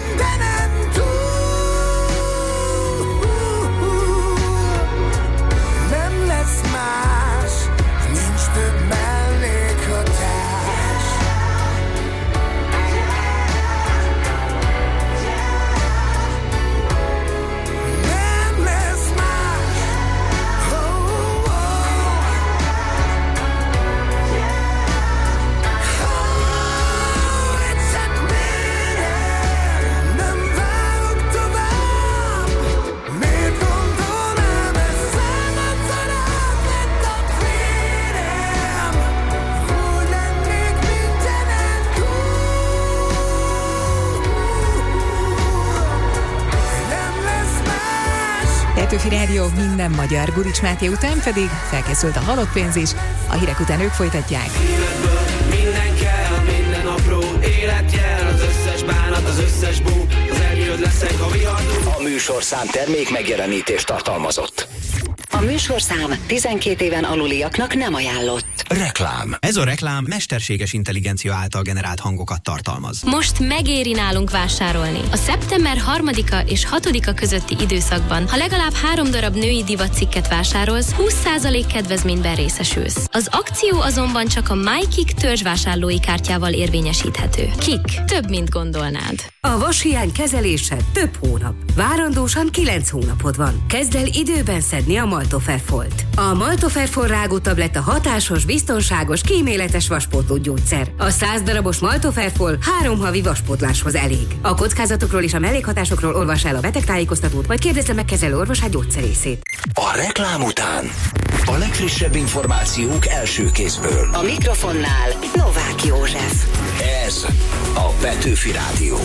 Petőfi Rádió minden magyar. Gurics Máté után pedig felkészült a halott pénz is. A hírek után ők folytatják. Minden kell, minden apró életjel, az összes bánat, az összes bú, az eljöd leszek a viharú. A műsorszám termék megjelenítést tartalmazott. A műsorszám 12 éven aluliaknak nem ajánlott. Reklám. Ez a reklám mesterséges intelligencia által generált hangokat tartalmaz. Most megéri nálunk vásárolni. A szeptember 3-a és 6-a közötti időszakban, ha legalább 3 darab női divatcikket vásárolsz, 20% kedvezményben részesülsz. Az akció azonban csak a MyKik törzsvásárlói kártyával érvényesíthető. Kik? Több, mint gondolnád. A vashiány kezelése több hónap. Várandósan 9 hónapod van. Kezd el időben szedni a Maltoferfolt. A Maltoferfol rágótabletta hatásos, biztonságos, kíméletes vaspótló gyógyszer. A 100 darabos Maltoferfol 3 havi vaspótláshoz elég. A kockázatokról és a mellékhatásokról olvas el a betegtájékoztatót, vagy kérdezze meg kezelő orvosát gyógyszerészét. A reklám után a legfrissebb információk első kézből. A mikrofonnál Novák József. Ez a Petőfi Rádió.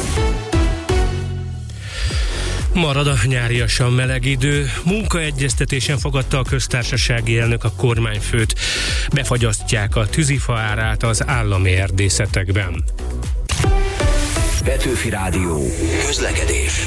Marad a nyáriasan meleg idő. Munkaegyeztetésen fogadta a köztársasági elnök a kormányfőt. Befagyasztják a tűzifa árát az állami erdészetekben. Petőfi Rádió. Közlekedés.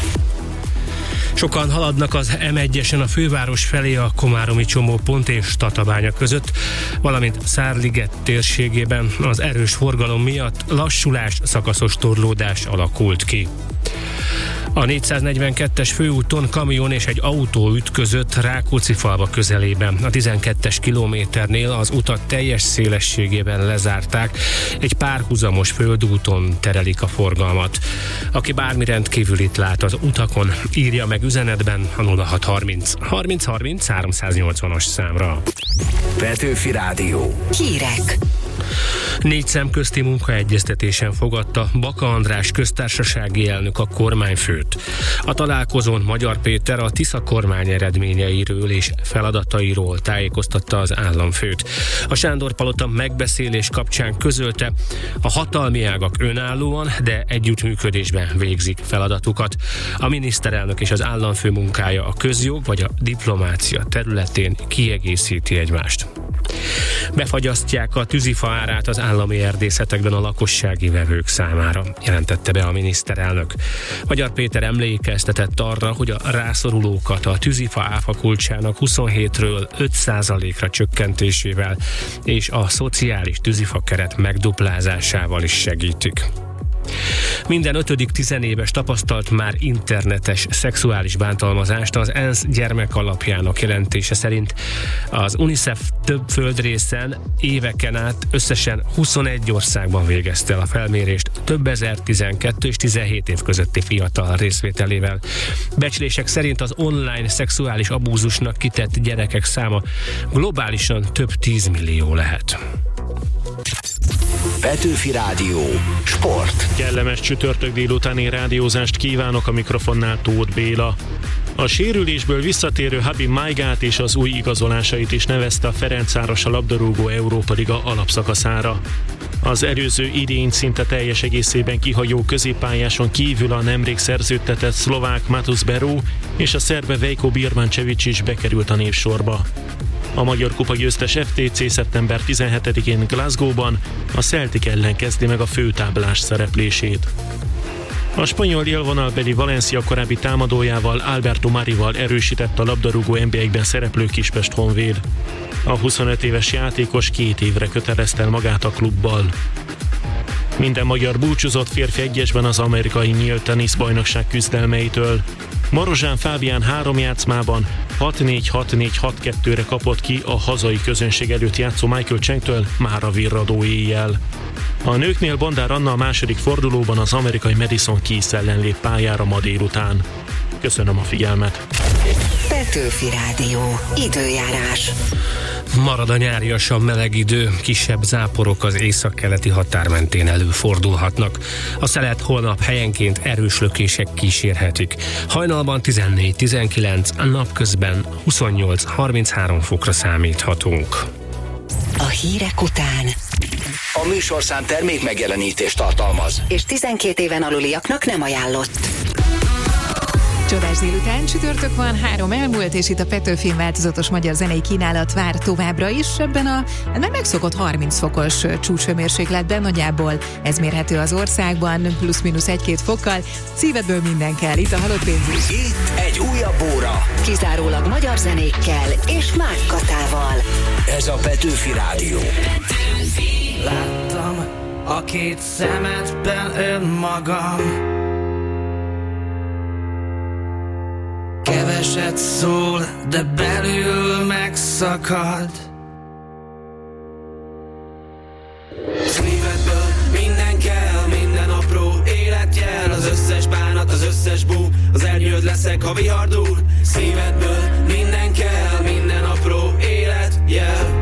Sokan haladnak az M1-esen a főváros felé a komáromi csomópont és Tatabánya között, valamint Szárliget térségében az erős forgalom miatt lassulás, szakaszos torlódás alakult ki. A 442-es főúton kamion és egy autó ütközött Rákóczifalva közelében. A 12-es kilométernél az utat teljes szélességében lezárták, egy párhuzamos földúton terelik a forgalmat. Aki bármi rendkívülit lát az utakon, írja meg üzenetben a 0630 30 30 380-as számra. Petőfi Rádió. Hírek. 4 szemközti munkaegyeztetésen fogadta Baka András köztársasági elnök a kormányfőt. A találkozón Magyar Péter a Tisza kormány eredményeiről és feladatairól tájékoztatta az államfőt. A Sándor-palota megbeszélés kapcsán közölte, a hatalmi ágak önállóan, de együttműködésben végzik feladatukat. A miniszterelnök és az államfő munkája a közjog vagy a diplomácia területén kiegészíti egymást. Befagyasztják a tűzifa árát az állami erdészetekben a lakossági vevők számára, jelentette be a miniszterelnök. Magyar Péter emlékeztetett arra, hogy a rászorulókat a tűzifa áfakulcsának 27-ről 5%-ra csökkentésével és a szociális tűzifa keret megduplázásával is segítik. Minden 5. tizenéves tapasztalt már internetes szexuális bántalmazást. Az ENSZ gyermekalapjának jelentése szerint az UNICEF több földrészen éveken át összesen 21 országban végezte el a felmérést több ezer 12 és 17 év közötti fiatal részvételével. Becslések szerint az online szexuális abúzusnak kitett gyerekek száma globálisan több 10 millió lehet. Petőfi Rádió. Sport. Kellemes csütörtök délutáni rádiózást kívánok, a mikrofonnál Tóth Béla. A sérülésből visszatérő Habib Maigát és az új igazolásait is nevezte a Ferencváros a labdarúgó Európa Liga alapszakaszára. Az előző idény szinte teljes egészében kihagyó középpályáson kívül a nemrég szerződtetett szlovák Matus Beró és a szerbe Veljko Birmančević is bekerült a névsorba. A magyar kupa győztes FTC szeptember 17-én Glasgow-ban a Celtic ellen kezdi meg a főtáblás szereplését. A spanyol élvonalbeli Valencia korábbi támadójával, Alberto Marival erősített a labdarúgó NBA-ben szereplő Kispest Honvéd. A 25 éves játékos 2 évre kötelezte el magát a klubbal. Minden magyar búcsúzott férfi egyesben az amerikai nyílt teniszbajnokság küzdelmeitől. Marozsán Fábián 3 játszmában 6-4, 6-4, 6-2-re kapott ki a hazai közönség előtt játszó Michael Chengtől már a virradó éjjel. A nőknél Bondár Anna a második fordulóban az amerikai Madison Keys ellen lép pályára ma délután. Köszönöm a figyelmet! Petőfi Rádió. Időjárás. Marad a nyáriasan meleg idő, kisebb záporok az északkeleti határ mentén előfordulhatnak. A szelet holnap helyenként erős lökések kísérhetik. Hajnalban 14-19, napközben 28-33 fokra számíthatunk. A hírek után A műsorszám termék megjelenítést tartalmaz. és 12 éven aluliaknak nem ajánlott. Csodás délután, csütörtök van, 3 elmúlt, és itt a Petőfin változatos magyar zenei kínálat vár továbbra is. Ebben a nem megszokott 30 fokos csúcshőmérsékletben, nagyjából ez mérhető az országban, plusz-minusz 1-2 fokkal. Szívedből minden kell, itt a Halott Pénz is. Itt egy újabb óra. Kizárólag magyar zenékkel és Mák Katával. Ez a Petőfi Rádió. Láttam a két szemedben önmagam. Keveset szól, de belül megszakad. Szívedből minden kell, minden apró életjel. Az összes bánat, az összes bú, az elnyőd leszek, ha vihar dúl. Szívedből minden kell, minden apró életjel.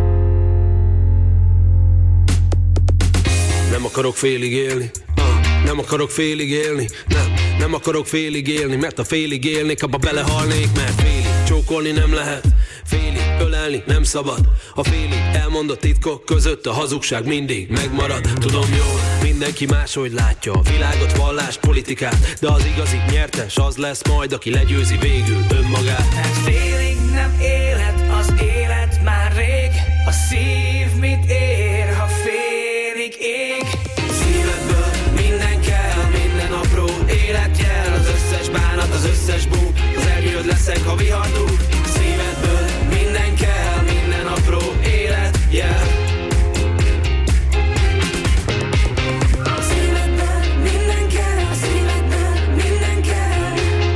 Nem akarok félig élni, nem akarok félig élni, nem akarok félig élni, mert ha félig élnék, abba belehalnék, mert félig csókolni nem lehet, félig ölelni nem szabad. A félig elmondott titkok között a hazugság mindig megmarad. Tudom jól, mindenki máshogy látja a világot, vallást, politikát, de az igazi nyertes az lesz majd, aki legyőzi végül önmagát. Ez félig nem élet, az élet már rég. A szív mit ér, ha félig ég? Szívedből minden kell, minden apró életjel. Az összes bánat, az összes bú, az elnyőd leszek, ha vihar dúl. Szívedből minden kell, minden apró életjel. Szívedből minden kell, szívedből minden kell.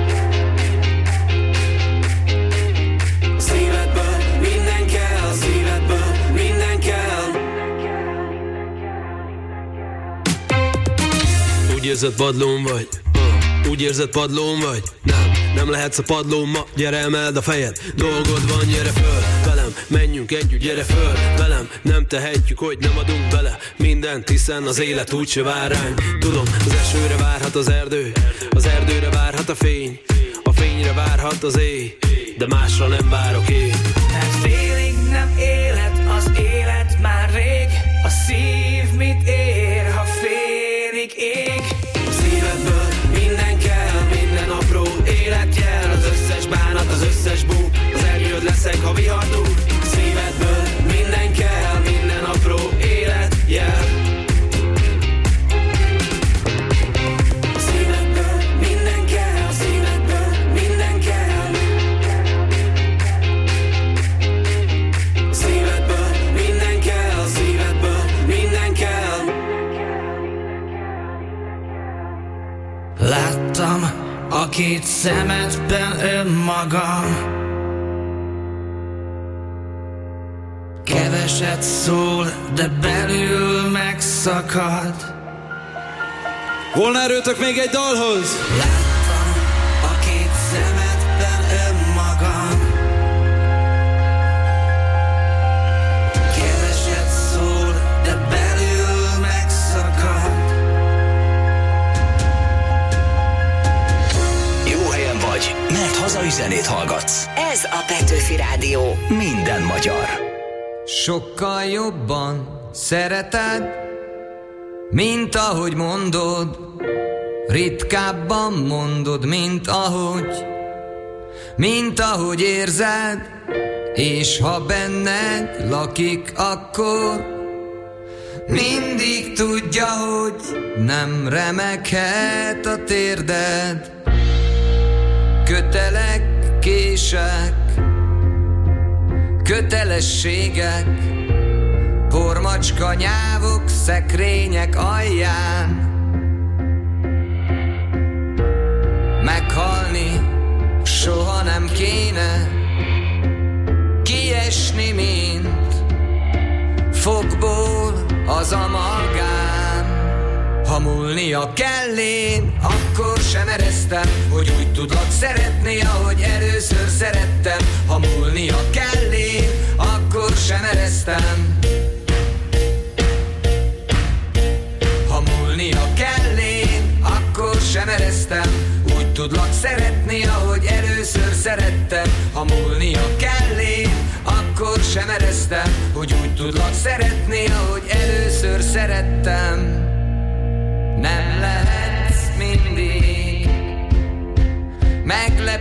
Szívedből minden kell, szívedből minden kell. Úgy érzed padlón vagy, úgy érzed padlón vagy, nem lehetsz a padlón ma, gyere emeld a fejed, dolgod van, gyere föl, velem, menjünk együtt, gyere föl, velem, nem tehetjük, hogy nem adunk bele mindent, hiszen az élet úgyse vár ránk. Tudom, az esőre várhat az erdő, az erdőre várhat a fényre várhat az éj, de másra nem várok én. Ez félig nem élet, az élet már rég. A szív mit ér, ha félig ég? Szívedből minden kell, minden apró életjel. Az összes bánat, az összes bú, az elnyőd leszek, ha vihar dúl. Szívedből minden kell, minden apró életjel. Szívedből minden kell, szívedből minden kell. Szívedből minden kell, szívedből minden kell. Láttam a két szemedben önmagam. Keveset szól, de belül megszakad. Volna erőtök még egy dalhoz? Láttam a két szemedben önmagam. Keveset szól, de belül megszakad. Jó helyen vagy, mert hazai zenét hallgatsz. Ez a Petőfi Rádió. Minden magyar. Sokkal jobban szereted, mint ahogy mondod. Ritkábban mondod, mint ahogy érzed. És ha benned lakik, akkor mindig tudja, hogy nem remeghet a térded. Kötelek, kések, kötelességek, pormacska nyávok szekrények alján. Meghalni soha nem kéne, kiesni, mint fogból az amalgám. Ha múlnia kell én, akkor sem ereztem, hogy úgy tudlak szeretni, ahogy először szerettem. Ha múlnia kell én, akkor sem ereztem. Ha múlnia kell én, akkor sem ereztem. Úgy tudlak szeretni, ahogy először szerettem. Ha múlnia kell én, akkor sem ereztem. Hogy úgy tudlak szeretni, ahogy először szerettem. Nem lehetsz mindig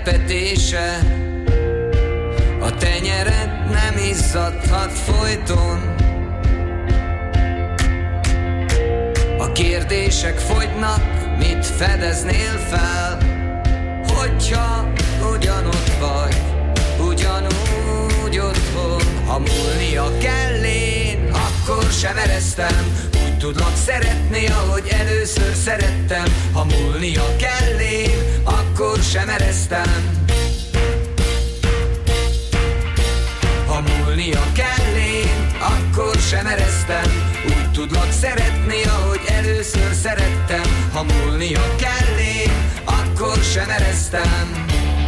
meglepetése. A tenyered nem izzadhat folyton. A kérdések fogynak, mit fedeznél fel? Hogyha ugyanott vagy, ugyanúgy otthon. Ha múlnia kell én, akkor sem eresztem. Úgy tudlak szeretni, ahogy először szerettem. Ha múlnia kell én, akkor sem eresztem. Ha múlnia kell én, akkor sem eresztem. Úgy tudlak szeretni, ahogy először szerettem. Ha múlnia kell én, akkor sem eresztem.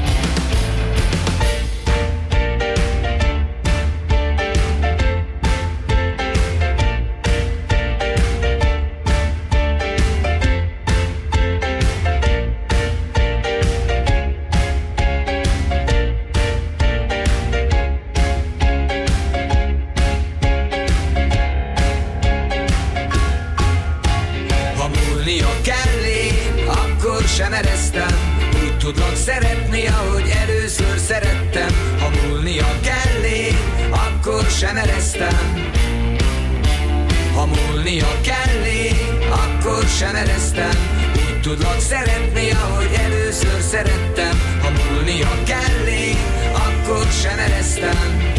Sem eresztem, úgy tudlak szeretni, ahogy először szerettem. Ha múlnia kell én, akkor sem eresztem. Ha múlnia kell én, akkor sem eresztem. Úgy tudlak szeretni, ahogy először szerettem. Ha múlnia kell én, akkor sem eresztem.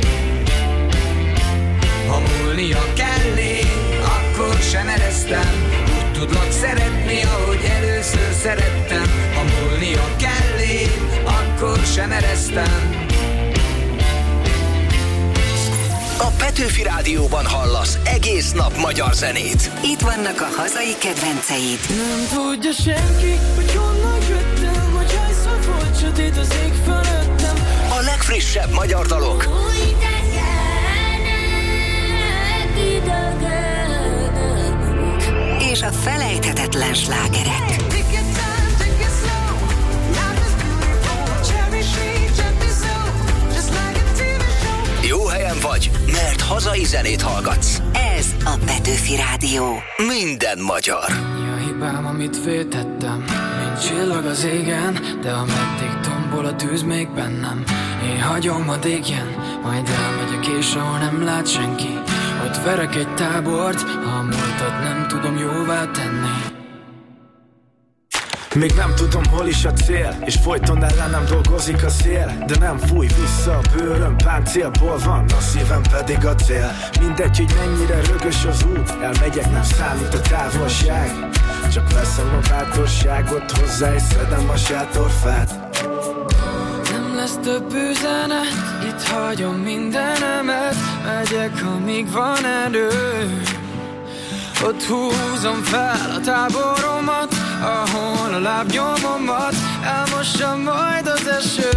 Ha múlnia kell én, akkor sem eresztem. Úgy tudlak szeretni, ahogy először szerettem. Ha múlnia kell én, akkor sem eresztem. A Petőfi Rádióban hallasz egész nap magyar zenét. Itt vannak a hazai kedvenceid. Nem tudja senki, hogy honnan jöttem, hogy hányszor volt sötét az ég fölöttem. A legfrissebb magyar dalok. És a felejthetetlen slágerek. Jó helyen vagy, mert hazai zenét hallgatsz. Ez a Petőfi Rádió. Minden magyar. Mi a hibám, amit féltettem? Mint csillag az égen, de ameddig tombol a tűz még bennem. Én hagyom, hadd égjen, majd elmegyek és ahol nem lát senki. Ott verek egy tábort, ha a múltat nem tudom jóvá tenni. Még nem tudom, hol is a cél, és folyton ellenem dolgozik a szél. De nem fúj vissza a bőröm, páncélból van, a szívem pedig a cél. Mindegy, hogy mennyire rögös az út, elmegyek, nem számít a távolság. Csak veszem a bátorságot hozzá, és szedem a sátorfát. Nem lesz több üzenet, itt hagyom mindenemet. Megyek, amíg van erő. Ott húzom fel a táboromat, ahol a lábnyomomat elmossa majd az eső.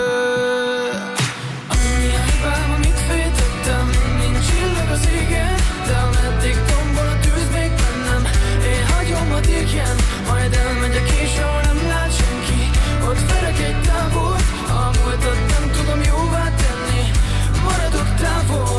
Ami a hibám, amit féltettem, mint csillag az égen, de ameddig tombol a tűz még bennem. Én hagyom, hadd égjen, majd elmegyek és ahol nem lát senki. Ott verek egy tábort, a múltat nem tudom jóvá tenni. Maradok távol.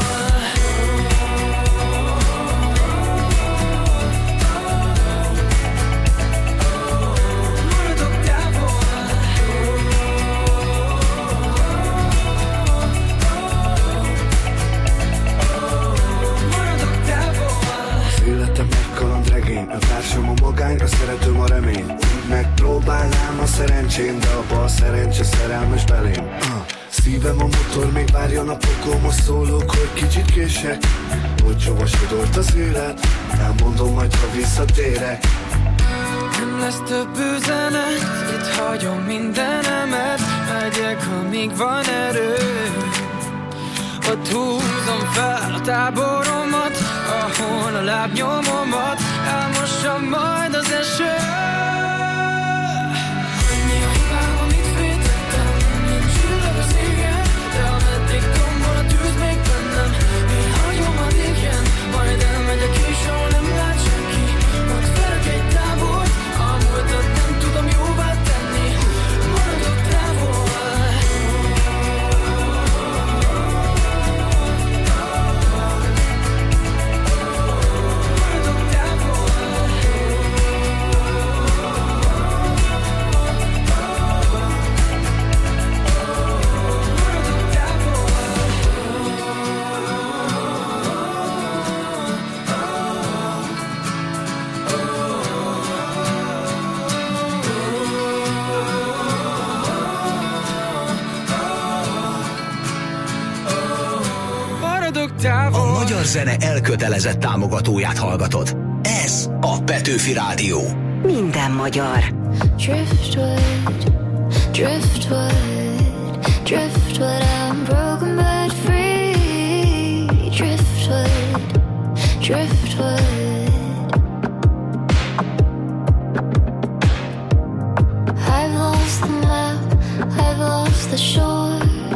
A társam a magány, a szeretőm a remény. Megpróbálnám a szerencsém, de abba a szerencse szerelmes belém. Szívem a motor, még várja napokon, most szólok, hogy kicsit kések. Hogy csova sodort az élet, elmondom majd, ha visszatérek. Nem lesz több üzenet, itt hagyom mindenemet. Megyek, amíg van erő. Ott húzom fel a táboromat, ahol a lábnyomomat elmossa majd az eső. Mi a hibám, amit féltettem, mint csillag az égen, de ameddig tombol a tűz még bennem. Én hagyom, hadd égjen, majd elmegyek és ahol nem lát senki. Ott verek egy tábort, a múltat nem tudom jóvá tenni. Maradok távol. magyar zene elkötelezett támogatóját hallgatod. Ez a Petőfi Rádió. Minden magyar. Driftwood, driftwood, driftwood, I'm broken but free. Driftwood, driftwood. I've lost the map, I've lost the shore.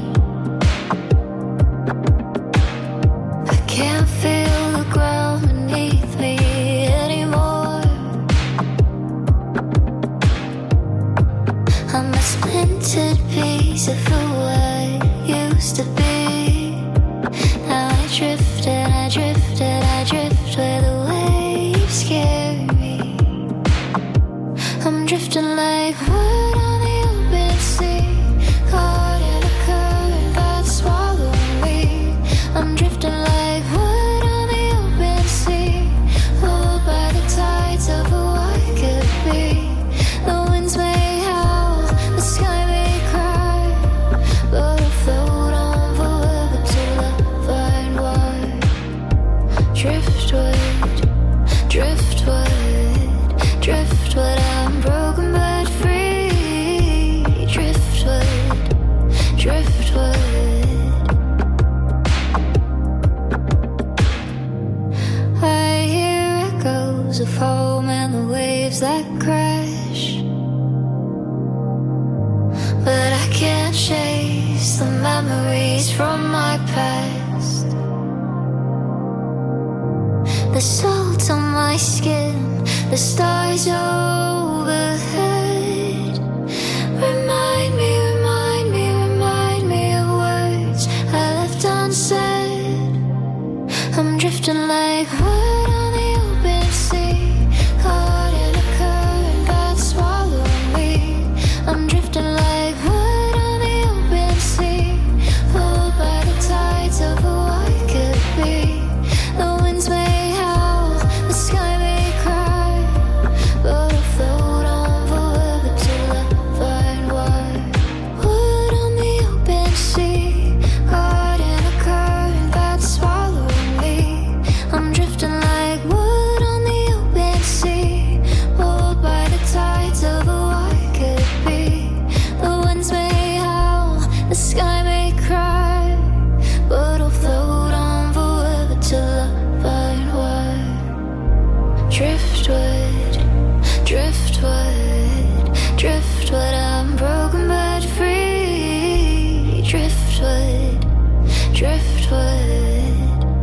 I can't feel the ground beneath me anymore. I'm a splintered piece of who I used to be. Now I drift and I drift and I drift where the waves carry me. I'm drifting like wood on the open sea, caught in a current that swallowed me. I'm drifting like wood on the open sea, pulled by the tides of who I could be. The winds may howl, the sky may cry, but I'll float on forever till I find why. Driftwood, driftwood, driftwood, I'm broken but free. Driftwood, driftwood. I hear echoes of home and the waves that crash, but I can't chase the memories from my past. The salt on my skin, the stars overhead, remind me, remind me, remind me of words I left unsaid. I'm drifting like wood on the open sea, caught in a current that swallowed me. I'm drifting like wood on the open sea, pulled by the tides of who I could be. The winds may howl, the sky may cry, but I'll float on forever till I find why. Wood on the open sea, caught in a current that swallowed me. I'm drifting like wood on the open sea, pulled by the tides of who I could be. The winds may howl, the sky may cry, but I'll float on forever till I find why. Driftwood, driftwood, driftwood, I'm broken but free. Driftwood, driftwood.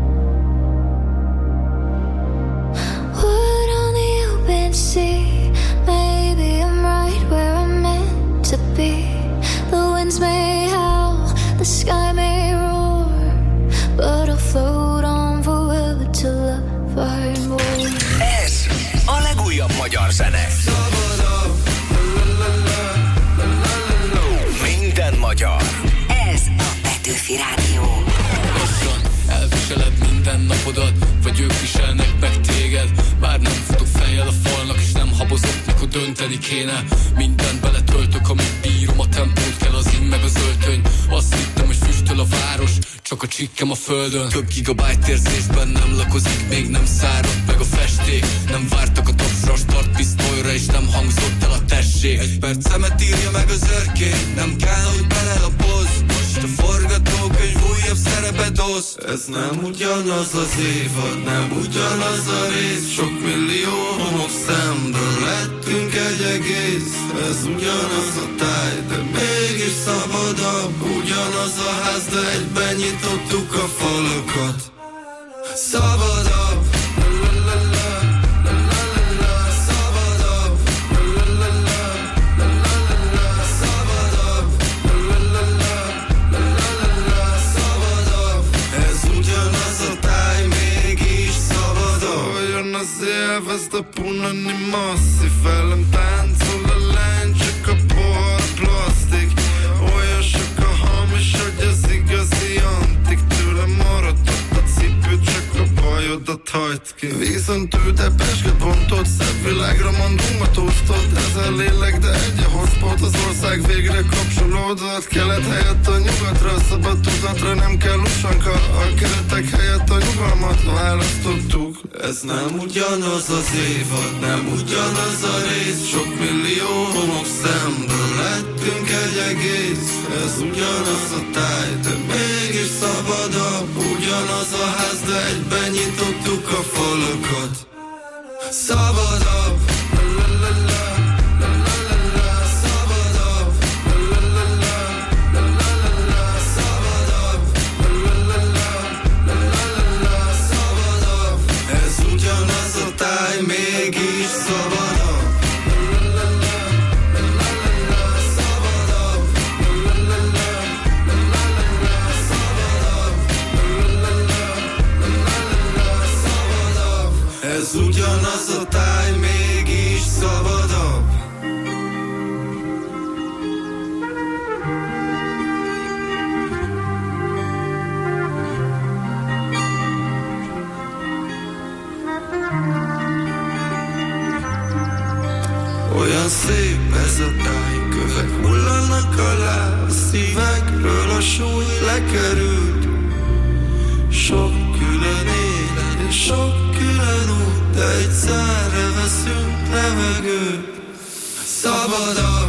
Wood on the open sea, maybe I'm right where I'm meant to be. The winds may howl, the sky may roar, but I'll float on forever till I find more. Ez a legújabb magyar zene. Minden magyar. Ez a Petőfi Rádió. Lassan elviseled minden napodat, vagy ők viselnek meg téged. Bár nem futok fejjel a falnak, és nem habozok, mikor dönteni kéne. Mindent beletöltök, amit bírom, a tempót kell az in meg az öltöny. Azt hittem, hogy füstöl a város, csak a csikkem a földön. Több gigabyte érzésben nem lakozik, még nem szárad meg a festék. Nem vártak a tapsra, start pisztolyra, és nem hangzott el a tessék. Egy percemet írja meg az örkény, nem kell, hogy belelapozz. Most a forgatókönyv újabb szerepet osz. Ez nem ugyanaz az évad, nem ugyanaz a rész. Sok millió homok szemből lettünk egy egész. Ez ugyanaz a táj, de mégis szabadabb. Ugyanaz a ház, de egyben nyitottuk a falakat. Szabadabb. Elveszd a punani masszív, velem táncol a lány, csak a pohar plasztik. Olyan sok a hamis, hogy az igazi antik. Tőle maradott a cipő, csak a bajodat hagyd ki. Viszont ő depesget bontott, szebb világra mondunk a tosztot. 1000 a lélek, de egy a hotspot, az ország végre kapcsolódott. Kelet helyett a nyugatra, szabad tudatra, nem kell usanka. A keretek helyett a nyugalmat választottuk. Ez nem ugyanaz az évad, nem ugyanaz a rész. Sok millió homok szemből lettünk egy egész. Ez ugyanaz a táj, de mégis szabadabb. Ugyanaz a ház, de egyben nyitottuk a falakat. Szabadabb. Mégis szabadabb. Ez ugyanaz a táj, mégis szabadabb. Olyan szép ez a táj, kövek hullanak alá, a szívekről a súly lekerült. Sok külön élet és sok külön út, de egyszerre veszünk levegőt. Szabadabb.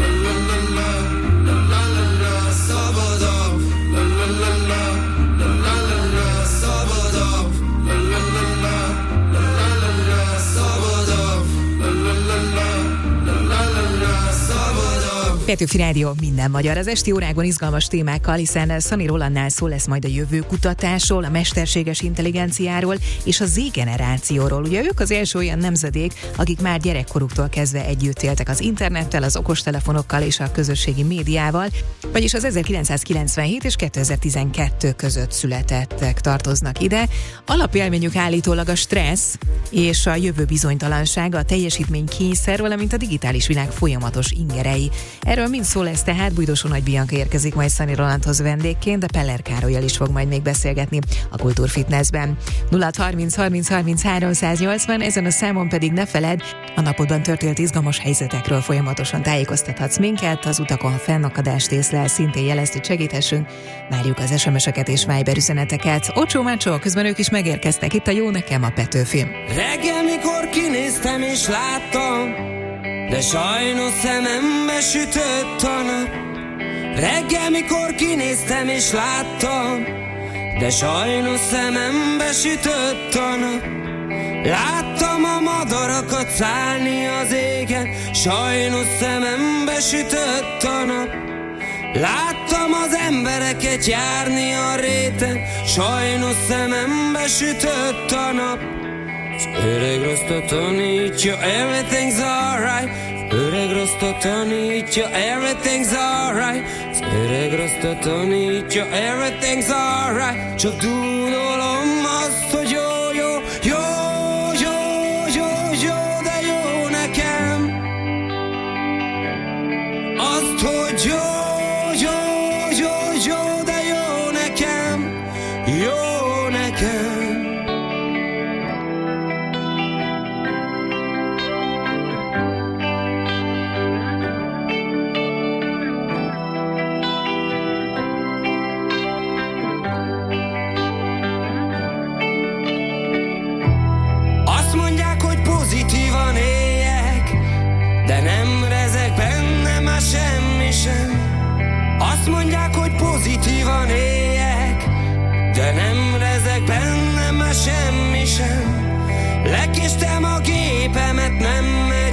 Petőfi Rádió, minden magyar. Az esti órákban izgalmas témákkal, hiszen Szani Rolandnál szó lesz majd a jövőkutatásról, a mesterséges intelligenciáról és a Z-generációról. Ugye ők az első olyan nemzedék, akik már gyerekkoruktól kezdve együtt éltek az internettel, az okostelefonokkal és a közösségi médiával, vagyis az 1997 és 2012 között születettek tartoznak ide. Alapélményük állítólag a stressz és a jövő bizonytalansága, a teljesítménykényszer, valamint a digitális világ folyamatos ingerei. Erről mind szó lesz tehát, Bújdosó Nagy Bianca érkezik majd Szani Rolandhoz vendégként, de Peller Károlyal is fog majd még beszélgetni a Kultúrfitnessben. 0630 30 30 380, ezen a számon pedig ne feledd, a napodban történt izgalmas helyzetekről folyamatosan tájékoztathatsz minket, az utakon, ha fennakadást észlel, szintén jelezd, hogy segíthessünk. Várjuk az SMS-eket és Viber üzeneteket. Ocsó-mácsó, közben ők is megérkeztek, itt a Jó nekem, a Petőfi. Reggel, mikor kinéztem és láttam, de sajnos szemembe sütött a nap. Reggel, mikor kinéztem és láttam, de sajnos szemembe sütött a nap. Láttam a madarakat szállni az égen, sajnos szemembe sütött a nap. Láttam az embereket járni a réten, sajnos szemembe sütött a nap. Az öreg rostot tanítja, everything's alright. Az öreg rostot tanítja, everything's alright. Az öreg rostot tanítja, everything's alright. Csak dúdolom azt, hogy jó, jó, jó, jó, jó, jó, de jó nekem. Azt, hogy jó, jó, jó, jó, de jó nekem. Jó nekem. Pozitívan éljek, de nem rezeg bennem már semmi sem. Azt mondják, hogy pozitívan éljek, de nem rezeg bennem már semmi sem. Lekéstem a gépemet, nem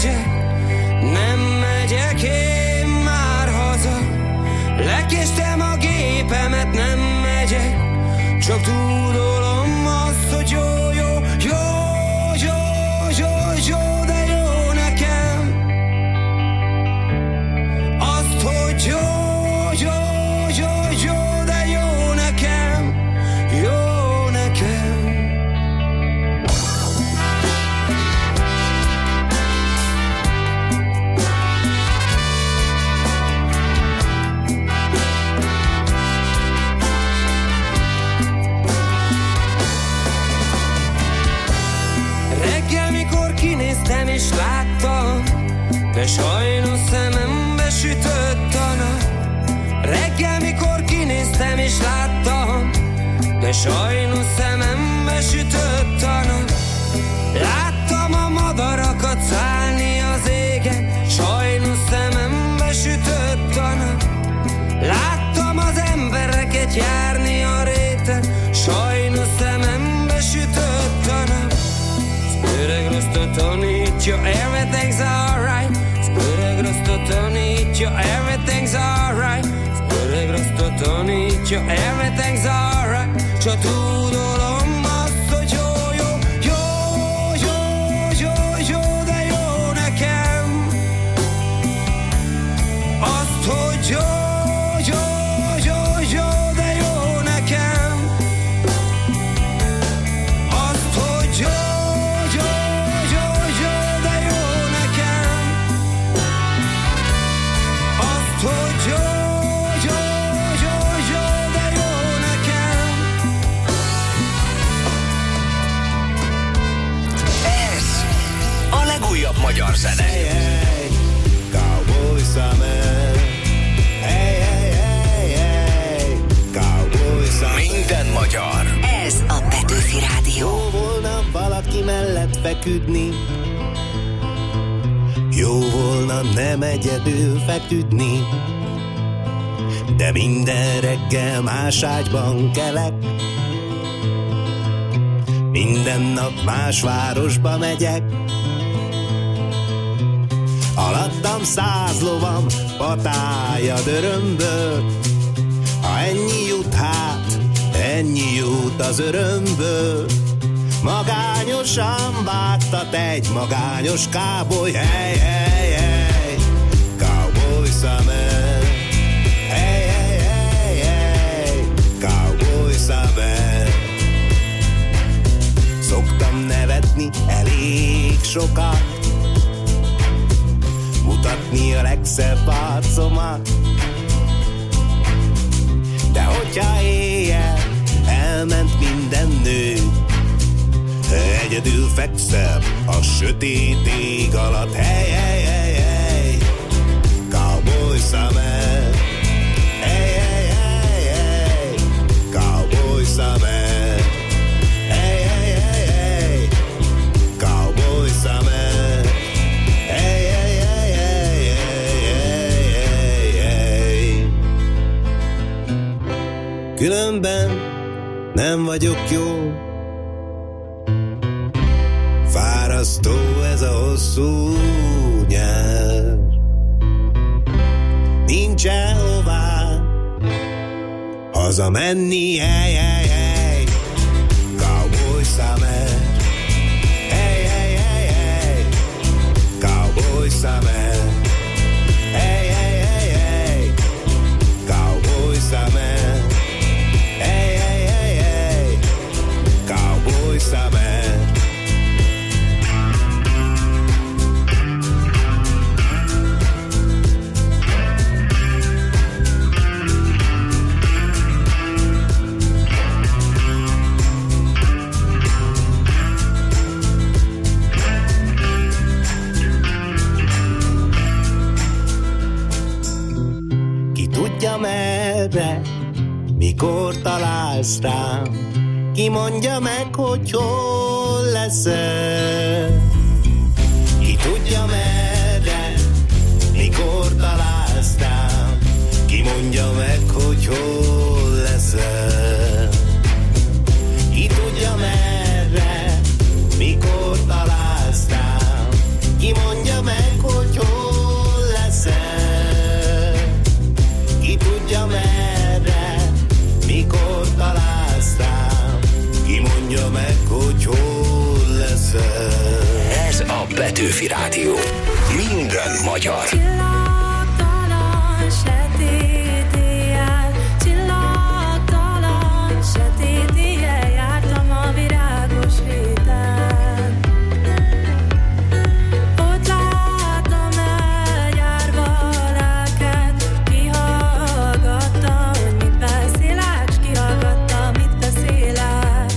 megyek én már haza. Lekéstem a gépemet, nem megyek, csak tudolom azt, hogy jó, jó, jó, jó, jó, jó, de jó nekem. Azt, hogy jó, jó, jó, jó, de jó nekem. Jó nekem. besütött a nap. Reggel mikor kinéztem és láttam, de sajnos szemembe sütött a nap. Láttam a madarakat szállni az égen, sajnos szemembe sütött a nap. Láttam az embereket járni a réten, sajnos szemembe sütött a nap. Az öreg rostot tanítja, everything's alright. Az öreg rostot tanítja, everything's alright. Az öreg rostot tanítja, everything's alright. Csak tudolom azt, hogy jó, de jó nekem. Azt, hogy jó, de jó nekem. Azt, hogy jó, de jó nekem. Azt, hogy jó, de jó nekem. Ez a legújabb magyar zene. Cowboy Summer. Cowboy Summer. Minden magyar. Ez a Petőfi Rádió. Jó volna valaki mellett feküdni, jó volna nem egyedül feküdni, de minden reggel más ágyban kelek, minden nap más városba megyek. Alattam 100 lovam, patályad örömből. Ha ennyi jut, hát ennyi jut az örömből. Magányosan vágtat egy magányos cowboy. Hey, hey, hey, Cowboy Summer. Hey, hey, hey, hey, Cowboy Summer. Szoktam nevetni elég sokat, mutatni a legszebb arcomat, de hogyha éjjel elment minden nő, egyedül fekszem a sötét ég alatt. Hey, hey, hey, hey, Cowboy Summer. Hey, hey, hey, hey, Cowboy Summer. Hey, hey, hey, hey, Cowboy Summer. Hey, hey, hey, hey, hey, hey, hey. Különben nem vagyok jó, fárasztó ez a hosszú nyár. Nincsen hová hazamenni. Hey, hey, hey, Cowboy Summer. Hey, hey, hey, hey, Cowboy Summer. Hey, hey, hey, hey, Cowboy Summer. Hey, hey, hey, hey, Cowboy Summer. Merre, mikor találsz rám, ki mondja meg, hogy hol leszel. Ki tudja merre, mikor találsz rám, ki mondja meg, hogy hol leszel. Ki tudja merre, mikor találsz rám, ki mondja meg, hogy hol leszel. Ki tudja merre, mikor találsz rám, ki mondja meg, hogy hol leszel. Ez a Petőfi Rádió. Minden magyar. Csillagtalan, sötét éjjel, csillagtalan, sötét éjjel, jártam a virágos réten. Ott láttam egy árva lelket, kihallgattam, hogy mit beszélek, s kihallgattam, mit beszélek.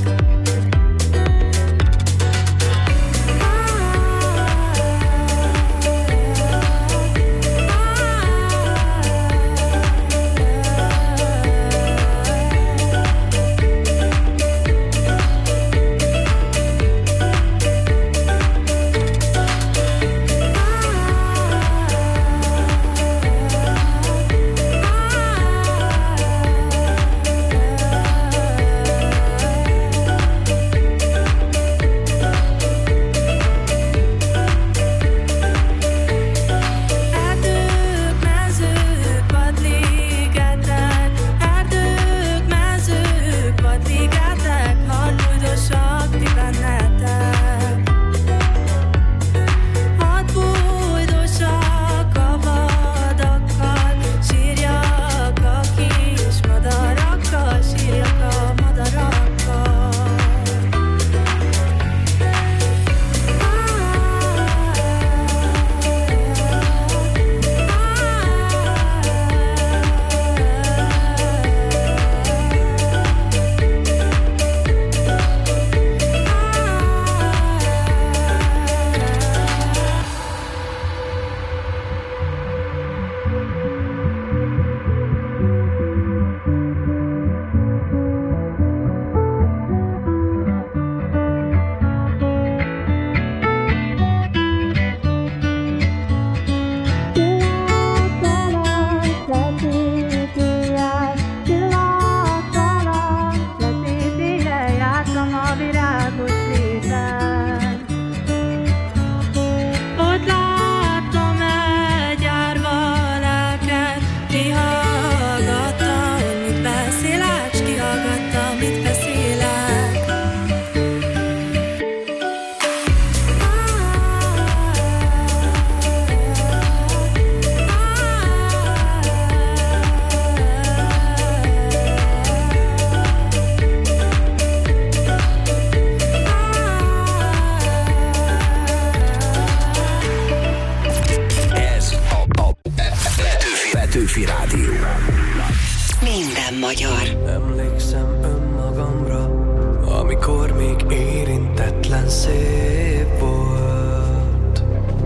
Petőfi Rádió. Minden magyar. Emlékszem önmagamra, amikor még érintetlen szép volt.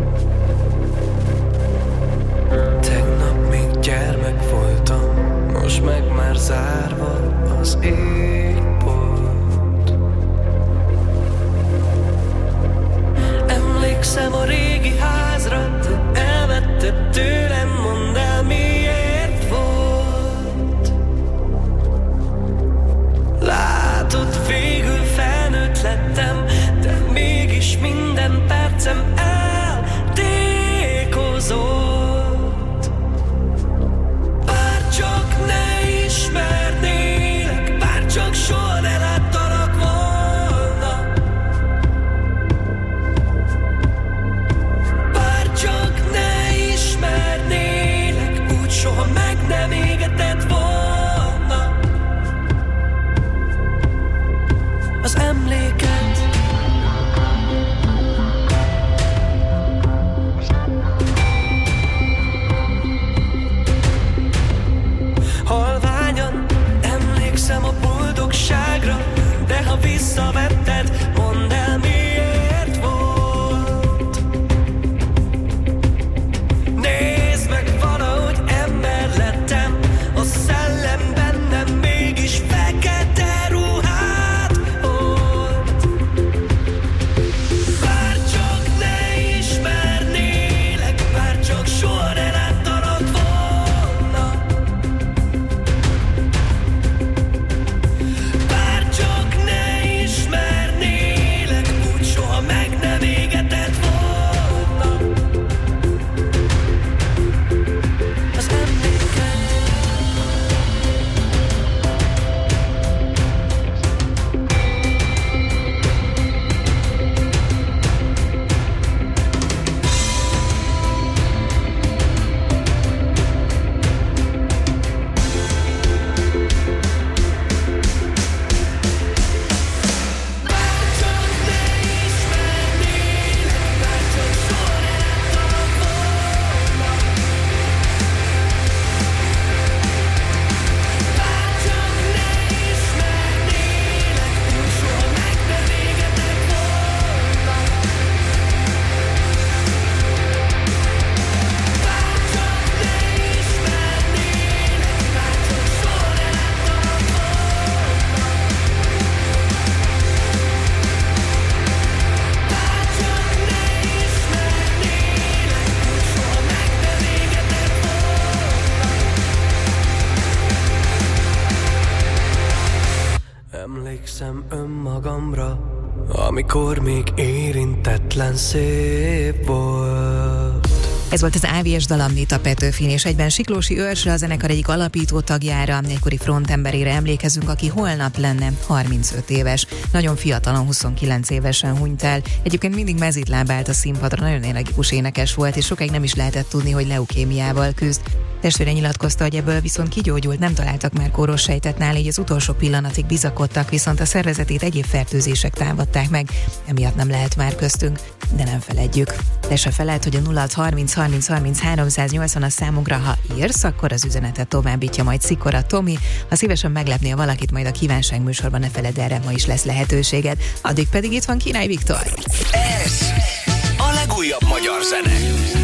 Tegnap még gyermek voltam, most meg már zárva az égbolt. Emlékszem a régi házra, elvetted tőlem, mondd el miért volt. Látod, végül felnőtt lettem, de mégis minden percem eltékozott. Bárcsak ne ismernélek, bárcsak soha ne láttalak volna. Bárcsak ne ismernélek, úgy soha meg nem égetett volna. Az emléket halványan emlékszem a boldogságra, de ha visszavetted, mondd el miért volt. Nézd meg, valahogy ember lettem, a szellem bennem mégis fekete ruhát holt. Bárcsak ne ismernélek, bárcsak soha ne láttalak volna. Bárcsak ne ismernélek, úgy soha meg nem égetett volna. Az emléket emlékszem önmagamra, amikor még érintetlen szép volt. Ez volt az AVS dal Nita Petőfin, és egyben Siklósi Őrsre, a zenekar egyik alapító tagjára, egykori frontemberére emlékezünk, aki holnap lenne 35 éves. Nagyon fiatalon, 29 évesen hunyt el. Egyébként mindig mezitláb állt a színpadra, nagyon energikus énekes volt, és sokáig nem is lehetett tudni, hogy leukémiával küzd. Testvére nyilatkozta, hogy ebből viszont kigyógyult, nem találtak már kóros sejtet nála, így az utolsó pillanatig bizakodtak, viszont a szervezetét egyéb fertőzések támadták meg, emiatt nem lehet már köztünk, de nem feledjük. De se feled, hogy a 0630 30 30 380 a számunkra, ha írsz, akkor az üzenetet továbbítja majd Szikora Tomi. Ha szívesen meglepnél valakit, majd a kívánság műsorban ne feledd, erre ma is lesz lehetőséged. Addig pedig itt van Király Viktor. Ez a legújabb magyar zene.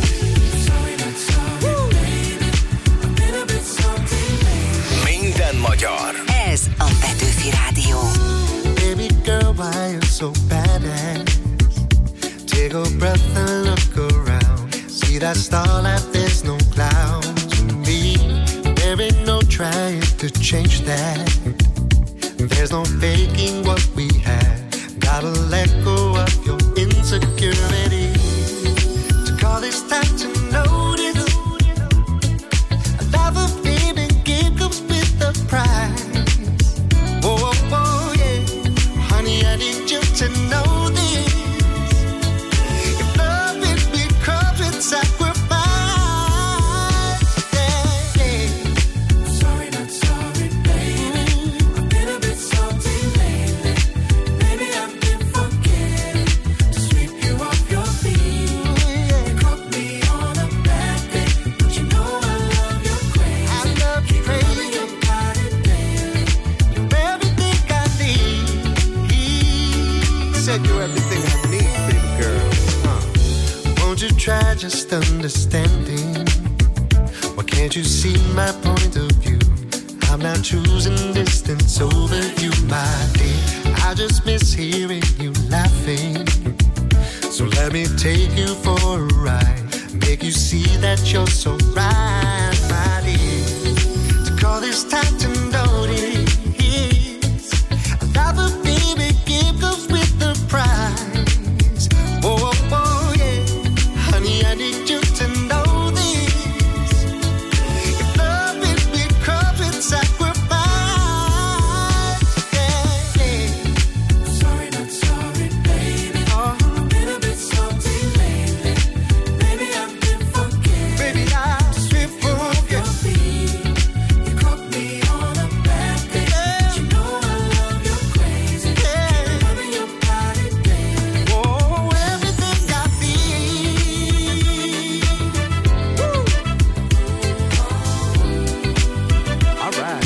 Minden magyar. Ez a Petőfi Rádió. Baby girl, why you so badass? Take a breath and look around. See that starlight, there's no clouds to me. There ain't no trying to change that. There's no faking what we have. Gotta let go of your insecurity. Took all this time to notice. I love a feeling, game comes with the price. Whoa, whoa, yeah. Honey, I need you to know this. If love it becomes with sacrifice. by just understanding. Why can't you see my point of view? I'm not choosing distance over you, my dear. I just miss hearing you laughing. So let me take you for a ride, make you see that you're so right, my dear. To call this time to notice, I love a baby gift comes with the prize. Oh, oh, oh, yeah, honey, I need you to know this. If love with me comes with sacrifice, yeah, yeah. Sorry, not sorry, baby. I've been a bit salty lately. Maybe I've been forgetting. Baby, I've been forgetting. You caught me on a bad day. Yeah. You know I love you crazy. Yeah. Loving your body daily. Oh, everything I need. Woo. All right.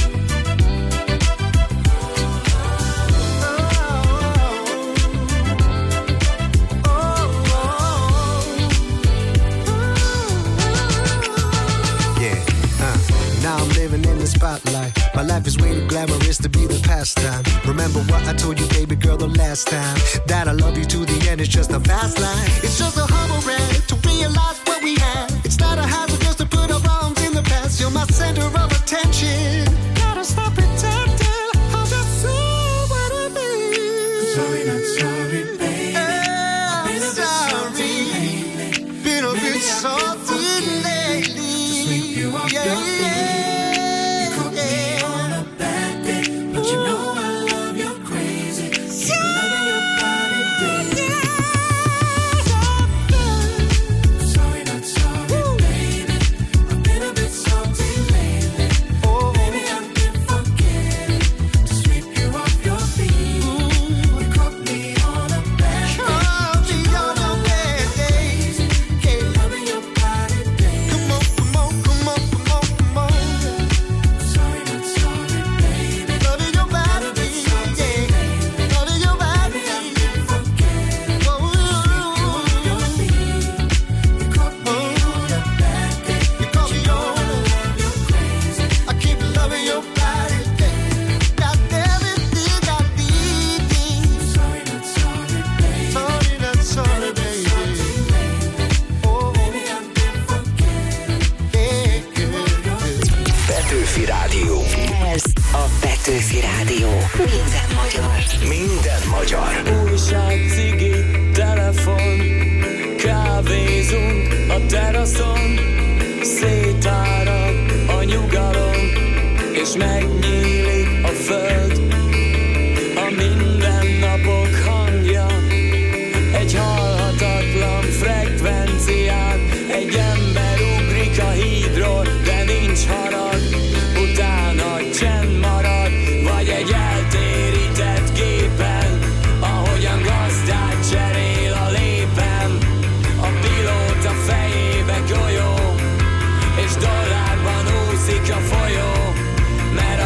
Yeah, now I'm living in the spotlight. My life is way too glamorous to be the pastime. Remember what I told you, baby girl, the last time, that I love you to the end. It's just a fast line. It's just a humble ride to realize what we have. It's not a hazard just to put our arms in the past. You're my center of attention. Gotta stop pretending. I'll just say what I mean. Sorry, not sorry, baby. I've been a bit salty lately. Been a bit salty lately. To sweep you off your feet. You caught me on a bad day, but you know I love you crazy. Keep loving your body daily. Sorry, not sorry, baby. I've been a bit salty lately. Maybe I've been forgetting to sweep you off your feet. You caught me on a bad day. Keep loving your body daily. Come on, come on, come on, come on, come on. Sorry, not sorry, baby. Loving your body, yeah. Loving your body. Oh, you caught me on a bad day. You caught me on a crazy. I keep loving your body, yeah. Got everything I need. Sorry, not sorry, baby. Sorry, not sorry, baby. Oh, maybe I've been forgetting. Petőfi Rádió. Ez a Petőfi Rádió. Minden magyar. Minden magyar. Újság, cigi, telefon, kávézunk a teraszon, szétárad a nyugalom, és megnyílik a föld. A mindennapok hangja, egy halhatatlan frekvencián, egy ember ugrik a hídról, de nincs harag, utána csend marad, vagy egy eltérített gépen, ahogyan gazdát cserél a lépen. A pilóta fejébe golyó, és dollárban úszik a folyó, mert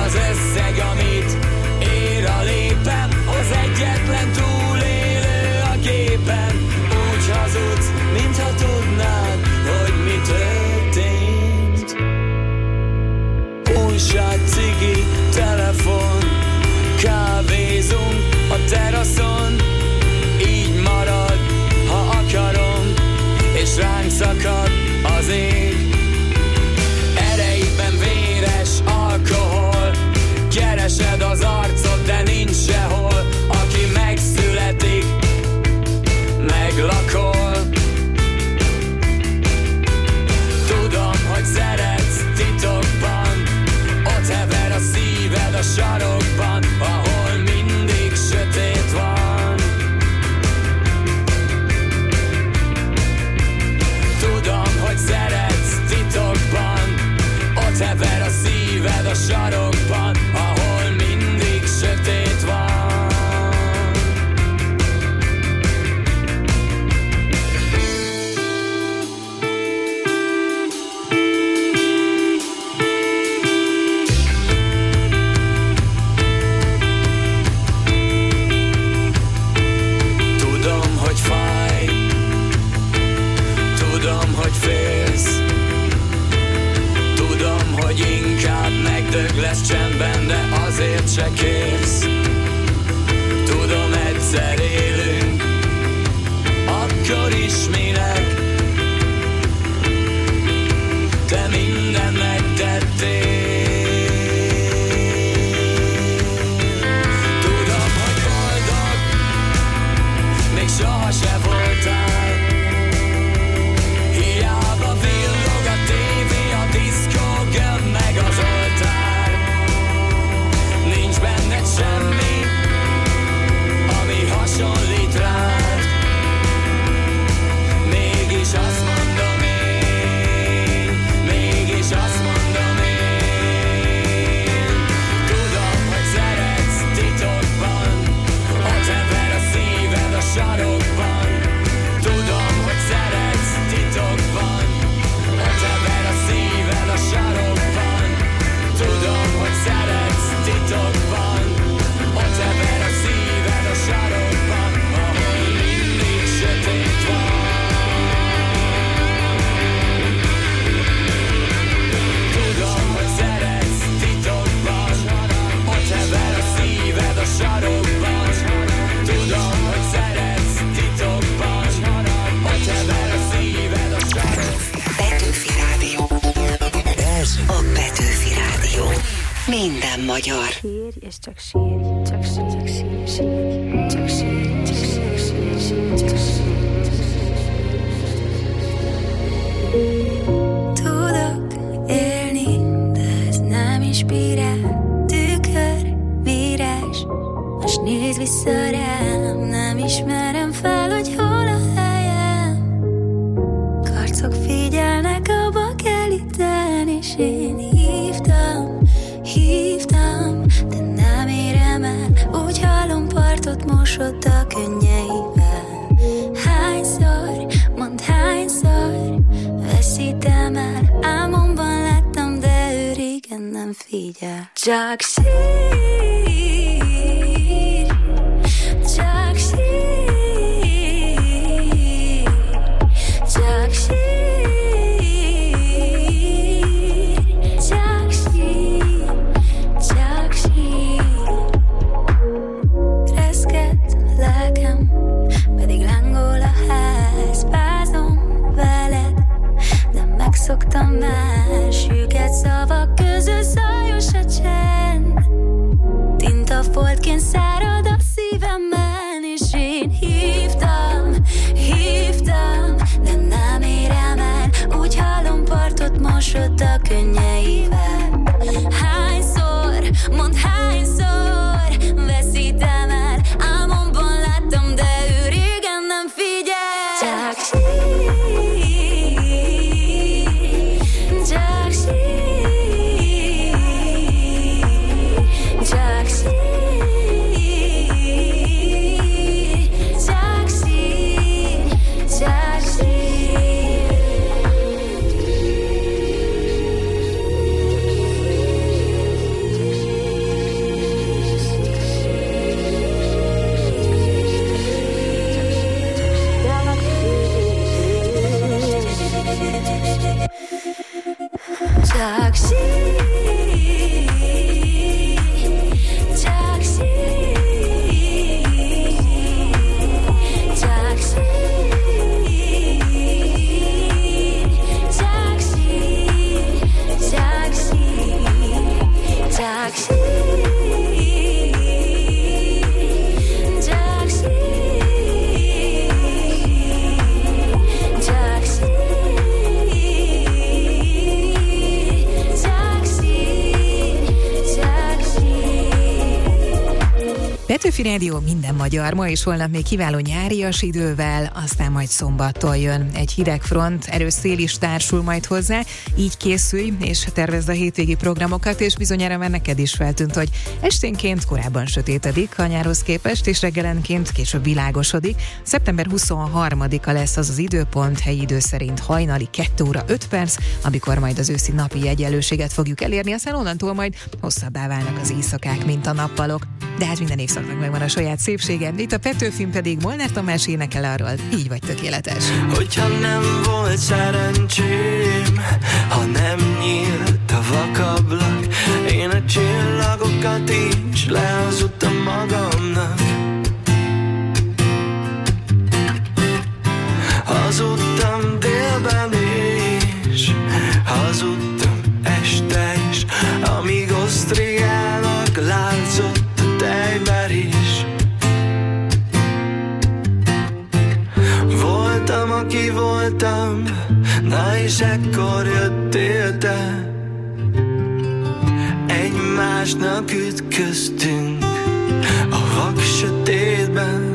lesz csendben, de azért se kész. Tudom, egyszer élünk, akkor is minek. Te minden megtettél. Tudom, hogy boldog még soha se voltál. Hiába villog a tévé, a diszkó, gömb meg az oltár. Nincs benned semmi, ami hasonlít rád. Mégis azt mondom én, mégis azt mondom én. Tudom, hogy szeretsz titokban, ott hever a szíved a sarokban. Tudom, hogy szeretsz titokban, ott hever a szíved a sarokban. Tudom, hogy szeretsz titokban, ott hever a szíved a sarokban, ahol mindig sötét van. Tudom, hogy szeretsz titokban, ott hever a szíved a sarokban. Tudom, hogy szeretsz titokban, ott hever a szíved a sarokban. Petőfi Rádió. Ez a Petőfi Rádió. Minden magyar. Sírj, és csak sírj, csak sírj, csak sírj, csak sírj, csak sírj, csak sírj. Tudok élni, de ez nem inspirál. Tükör, mírás, most nézd vissza rám. Nem ismerem fel, hogy hol a helyem. Karcok figyelnek, abba kell itten, és én hívtam, de nem érem el. Úgy hallom, partot mosott a könnyeivel. Hányszor, mondd hányszor veszítem el. Álmomban láttam, de ő régen nem figyel. Csak sír, csak sír, csak sír. Szoktam már süket szavak közül, zajos a csend. Tintafoltként szárad a szívemen, és én hívtam, de nem érem el. Úgy hallom, partot mosott a könnyeivel. Hányszor, mondd hányszor veszítem el. Álmomban láttam, de ő régen nem figyel. Csak Petőfi Rádió, minden magyar, ma és holnap még kiváló nyárias idővel, aztán majd szombattól jön egy hideg front, erős szél is társul majd hozzá, így készülj, és tervezd a hétvégi programokat, és bizonyára már neked is feltűnt, hogy esténként korábban sötétedik a nyárhoz képest, és reggelenként később világosodik. Szeptember 23-a lesz az az időpont, helyi idő szerint hajnali 2 óra 5 perc, amikor majd az őszi napi egyenlőséget fogjuk elérni, aztán onnantól majd hosszabbá válnak az éjszakák, mint a nappalok. De hát minden évszaknak megvan a saját szépsége. Itt a Petőfin pedig Molnár Tamás énekel arról, így vagy tökéletes. Hogyha nem volt szerencsém, ha nem nyílt a vakablak, én a egymásnak ütköztünk a vak sötétben.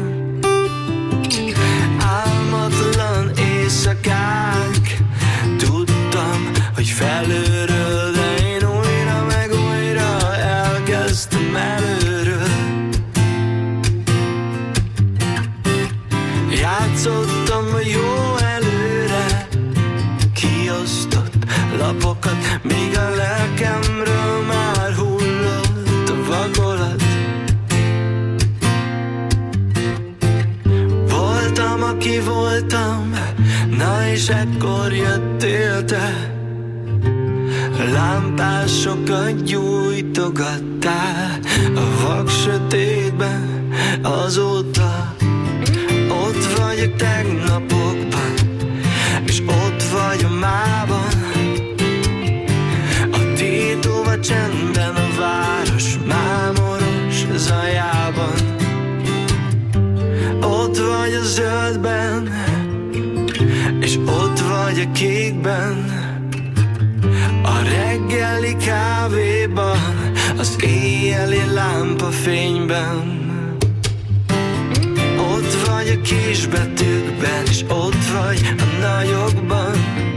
Álmatlan éjszakák, tudtam, hogy felőről, de én újra meg újra elkezdtem előről. Játszottam a jó előre kiosztott lapokat, míg a lelkemről már hullott a vakolat. Voltam, aki voltam, na és ekkor jöttél te. Lámpásokat gyújtogattál a vak sötétben. Azóta ott vagyok tegnapokban, és ott vagy a mában, a tétova csendben, a város mámoros zajában. Ott vagy a zöldben, és ott vagy a kékben, a reggeli kávéban, az éjjeli lámpafényben. Ott vagy a kisbetűkben, és ott vagy a nagyokban.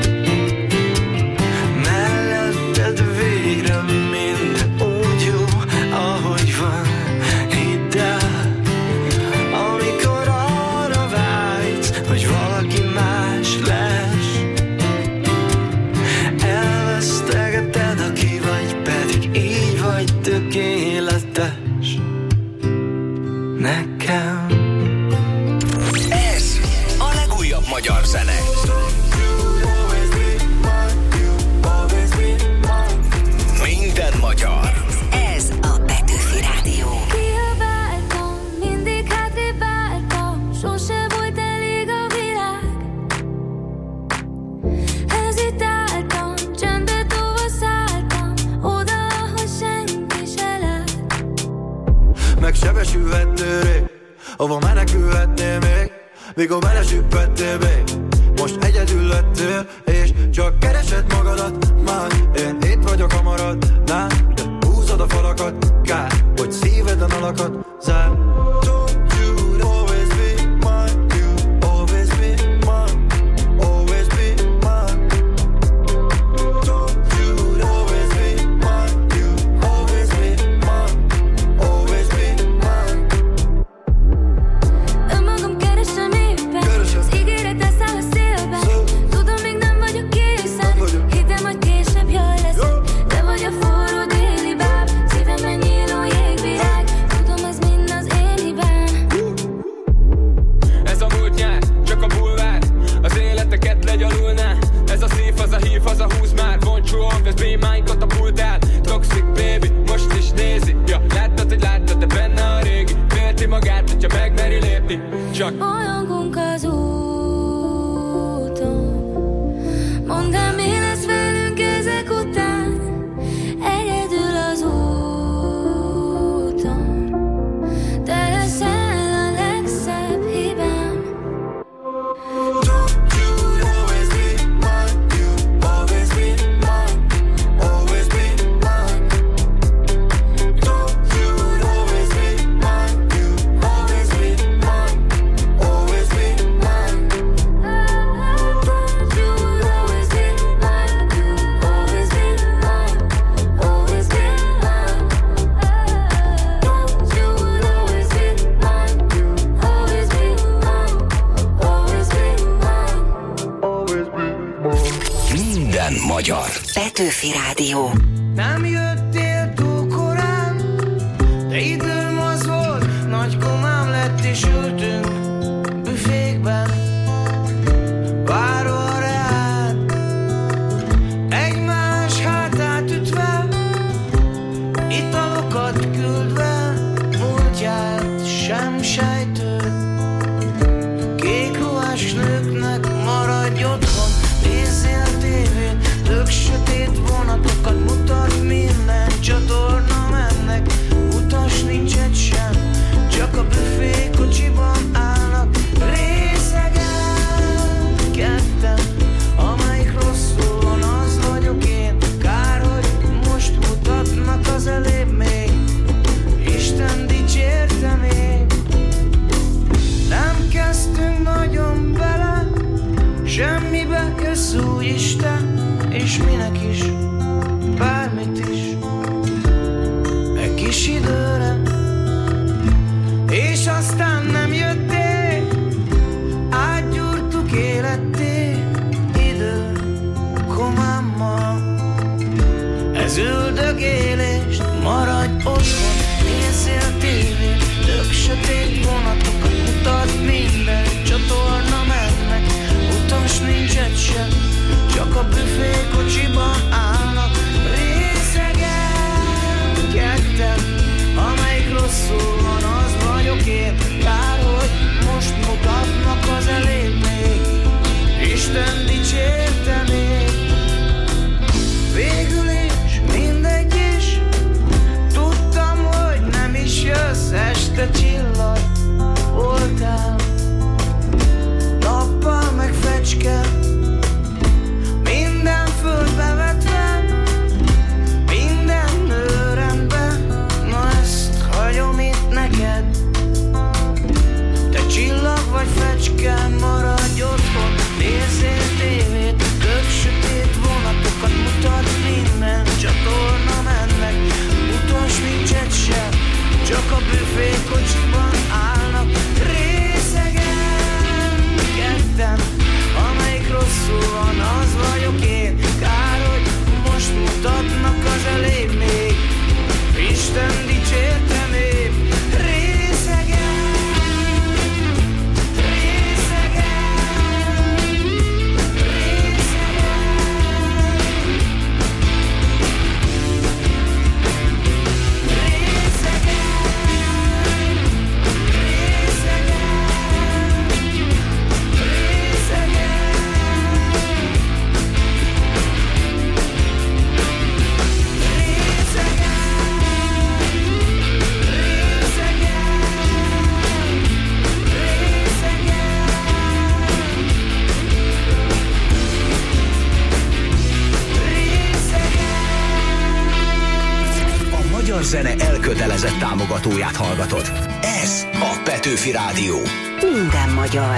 Melletted végre minden úgy jó, ahogy van. Hidd el, amikor arra vágysz, hogy valaki más lesz. Elvesztegeted, aki vagy, pedig így vagy tökéletes nekem. Ez a legújabb magyar zene. Minden magyar. Ez a Petőfi Rádió. Kiabáltam, mindig hátrébb álltam, sose volt elég a világ. Hezitáltam, csendbe tovaszálltam, oda, ahol senki se lát. Megsebesülhetnél rég, hova menekülhetnél még, mikor belesüppettél még. Most egyedül lettél, és csak keresed magadat már. Én itt vagyok a maradnál, de húzod a falakat. Kár, hogy szíveden alakat zár. Don't you always be mine, you always be mine, always be mine. Don't you always be mine, you always be mine, always be mine. Önmagam keresem éppen, az ígéretet száll a szélben. Tudom, még nem vagyok készen, hittem, hogy később jól leszek. Te vagy a forró déli báb, szívemben nyíló jégvirág. Tudom, ez mind az én hibám. Ez a múlt nyár, csak a bulvár, az életeket legyalulná. Ez a szív, az a hív, az a húz már. Won't you always be mine, katapultál. Toxic baby, most is nézi. Ja, láttad, de benne a régi. Félti magát, hogyha megmeri lépni. Csak Bolyongunk az úton, mondd el, mi lesz velünk ezek után. Egyedül az úton, te leszel a legszebb hibám. Don't you always be mine, you always be mine, always be mine. Don't you always be mine, you always be mine, always be mine. Don't you always be mine, you always be mine, always be mine. Don't you always be mine, you always be mine, always be mine. Minden magyar. Petőfi Rádió. Nem jöttél túl korán, de időm az volt, nagy komám lett és ültünk büfékben, várva rád, egymás hátát ütve, italokat küldve, múltját sem sejtő. Kék ruhás nőknek maradj otthon, nézzél tévét, tök sötét vonatokat mutat minden csatorna mennek. Utas nincs egy sem, csak a büfé kocsiban áll. várok is, bármit is, egy kis időre, és aztán nem jöttél, átgyúrtuk életté idő komámmal. Ez üldögélést, maradj otthon, nézzél tévét, tök sötét vonatokat mutat minden csatorna mennek, utas nincs egy sem, csak a büfékocsiban állnak részegen ketten, amelyik rosszul van, az vagyok én, kár, hogy most mutatnak az elébb még, Isten dicsérte még. Végül is mindegy is, tudtam, hogy nem is jössz, este csillag voltál, nappal meg fecske, minden földbe vetve, minden nőrendbe, na ezt hagyom itt neked. Te csillag vagy fecske, maradj otthon, nézzél tévét, tök sötét vonatokat mutat minden csatorna mennek, utas nincs egy sem, csak a büfékocsiban állnak részegen ketten, amelyik rosszul van, az vagyok én, kár, hogy most mutatnak az elébb még, Isten dicsérte még. Zene elkötelezett támogatóját hallgatod. Ez a Petőfi Rádió. Minden magyar.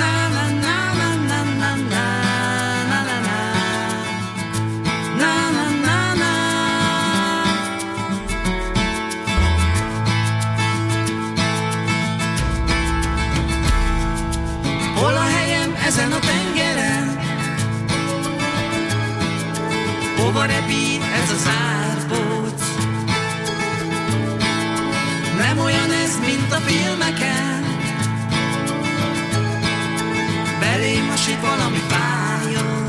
Hol a helyem ezen a tengeren? Hova repít ez az árbóc? Nem olyan ez, mint a filmeken, belém hasít valami fájó,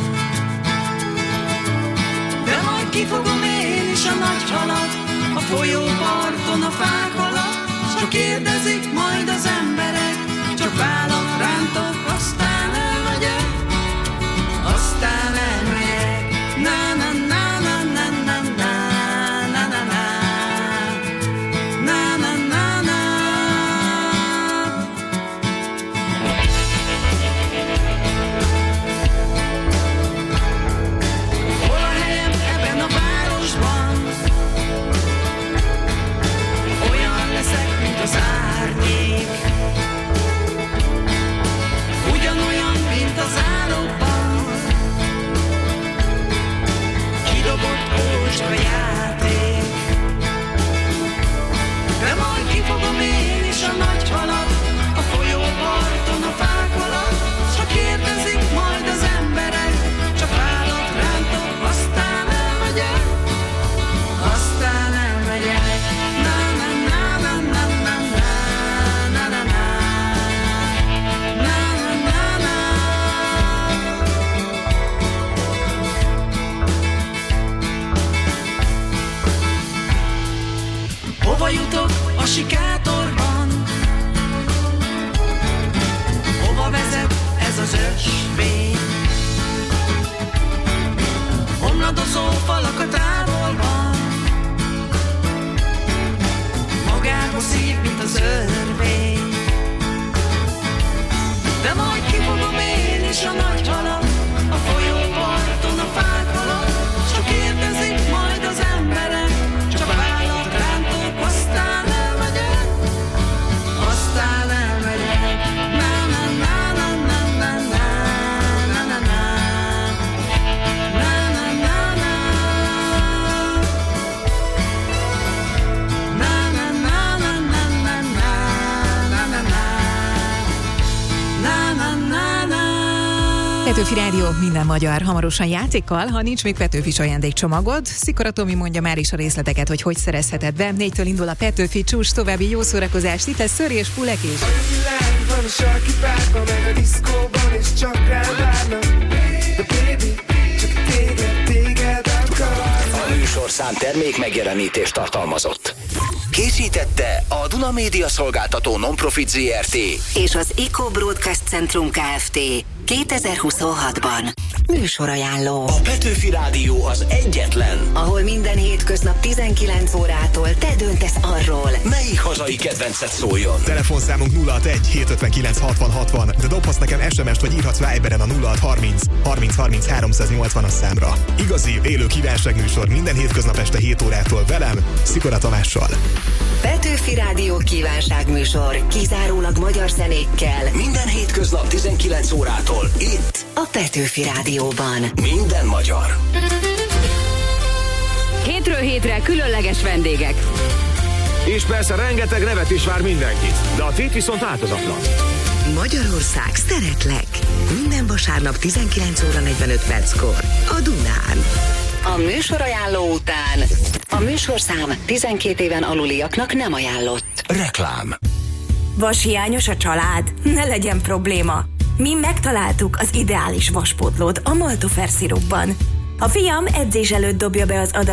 de majd kifogom én is a nagy halat, a folyóparton a fák alatt, s csak kérdezik majd az emberek, csak vállat rántok, aztán elmegyek, aztán elmegyek. Na na na na na na na na na na. Az árnyék, ugyanolyan, mint az álomban, Petőfi Rádió, minden magyar, hamarosan játékkal, ha nincs még Petőfis ajándékcsomagod. Szikora Tomi mondja már is a részleteket, hogy szerezheted be. 4-től indul a Petőfi csúcs, további jó szórakozást. Itt lesz Szöri és Pulek is. A világ van a sarki párban, meg a diszkóban, és csak rád várnak. De baby, csak téged akar. A műsorszám termék megjelenítést tartalmazott. Készítette a Duna Média Szolgáltató Non-Profit Zrt. És az Eco Broadcast Centrum Kft. 2026-ban. Műsorajánló. A Petőfi Rádió az egyetlen, ahol minden hétköznap 19 órától te döntesz arról, melyik hazai kedvencet szóljon. Telefonszámunk 061 759 60 60, de dobhatsz nekem SMS-t vagy írhatsz Viberen a 0630 30 30 380-as számra. Igazi, élő kívánságműsor minden hétköznap este 7 órától velem, Szikora Tamással. Petőfi Rádió kívánságműsor, kizárólag magyar zenékkel. Minden hétköznap 19 órától itt a Petőfi Rádióban. Minden magyar. Hétről hétre különleges vendégek. És persze rengeteg nevet is vár mindenkit, de a tét viszont változatlan. Magyarország, szeretlek. Minden vasárnap 19 óra 45 perckor a Dunán. A műsorajánló után a műsorszám 12 éven aluliaknak nem ajánlott. Reklám. Vashiányos a család? Ne legyen probléma. Mi megtaláltuk az ideális vaspótlót a Maltofer szirupban. A fiam edzés előtt dobja be az adag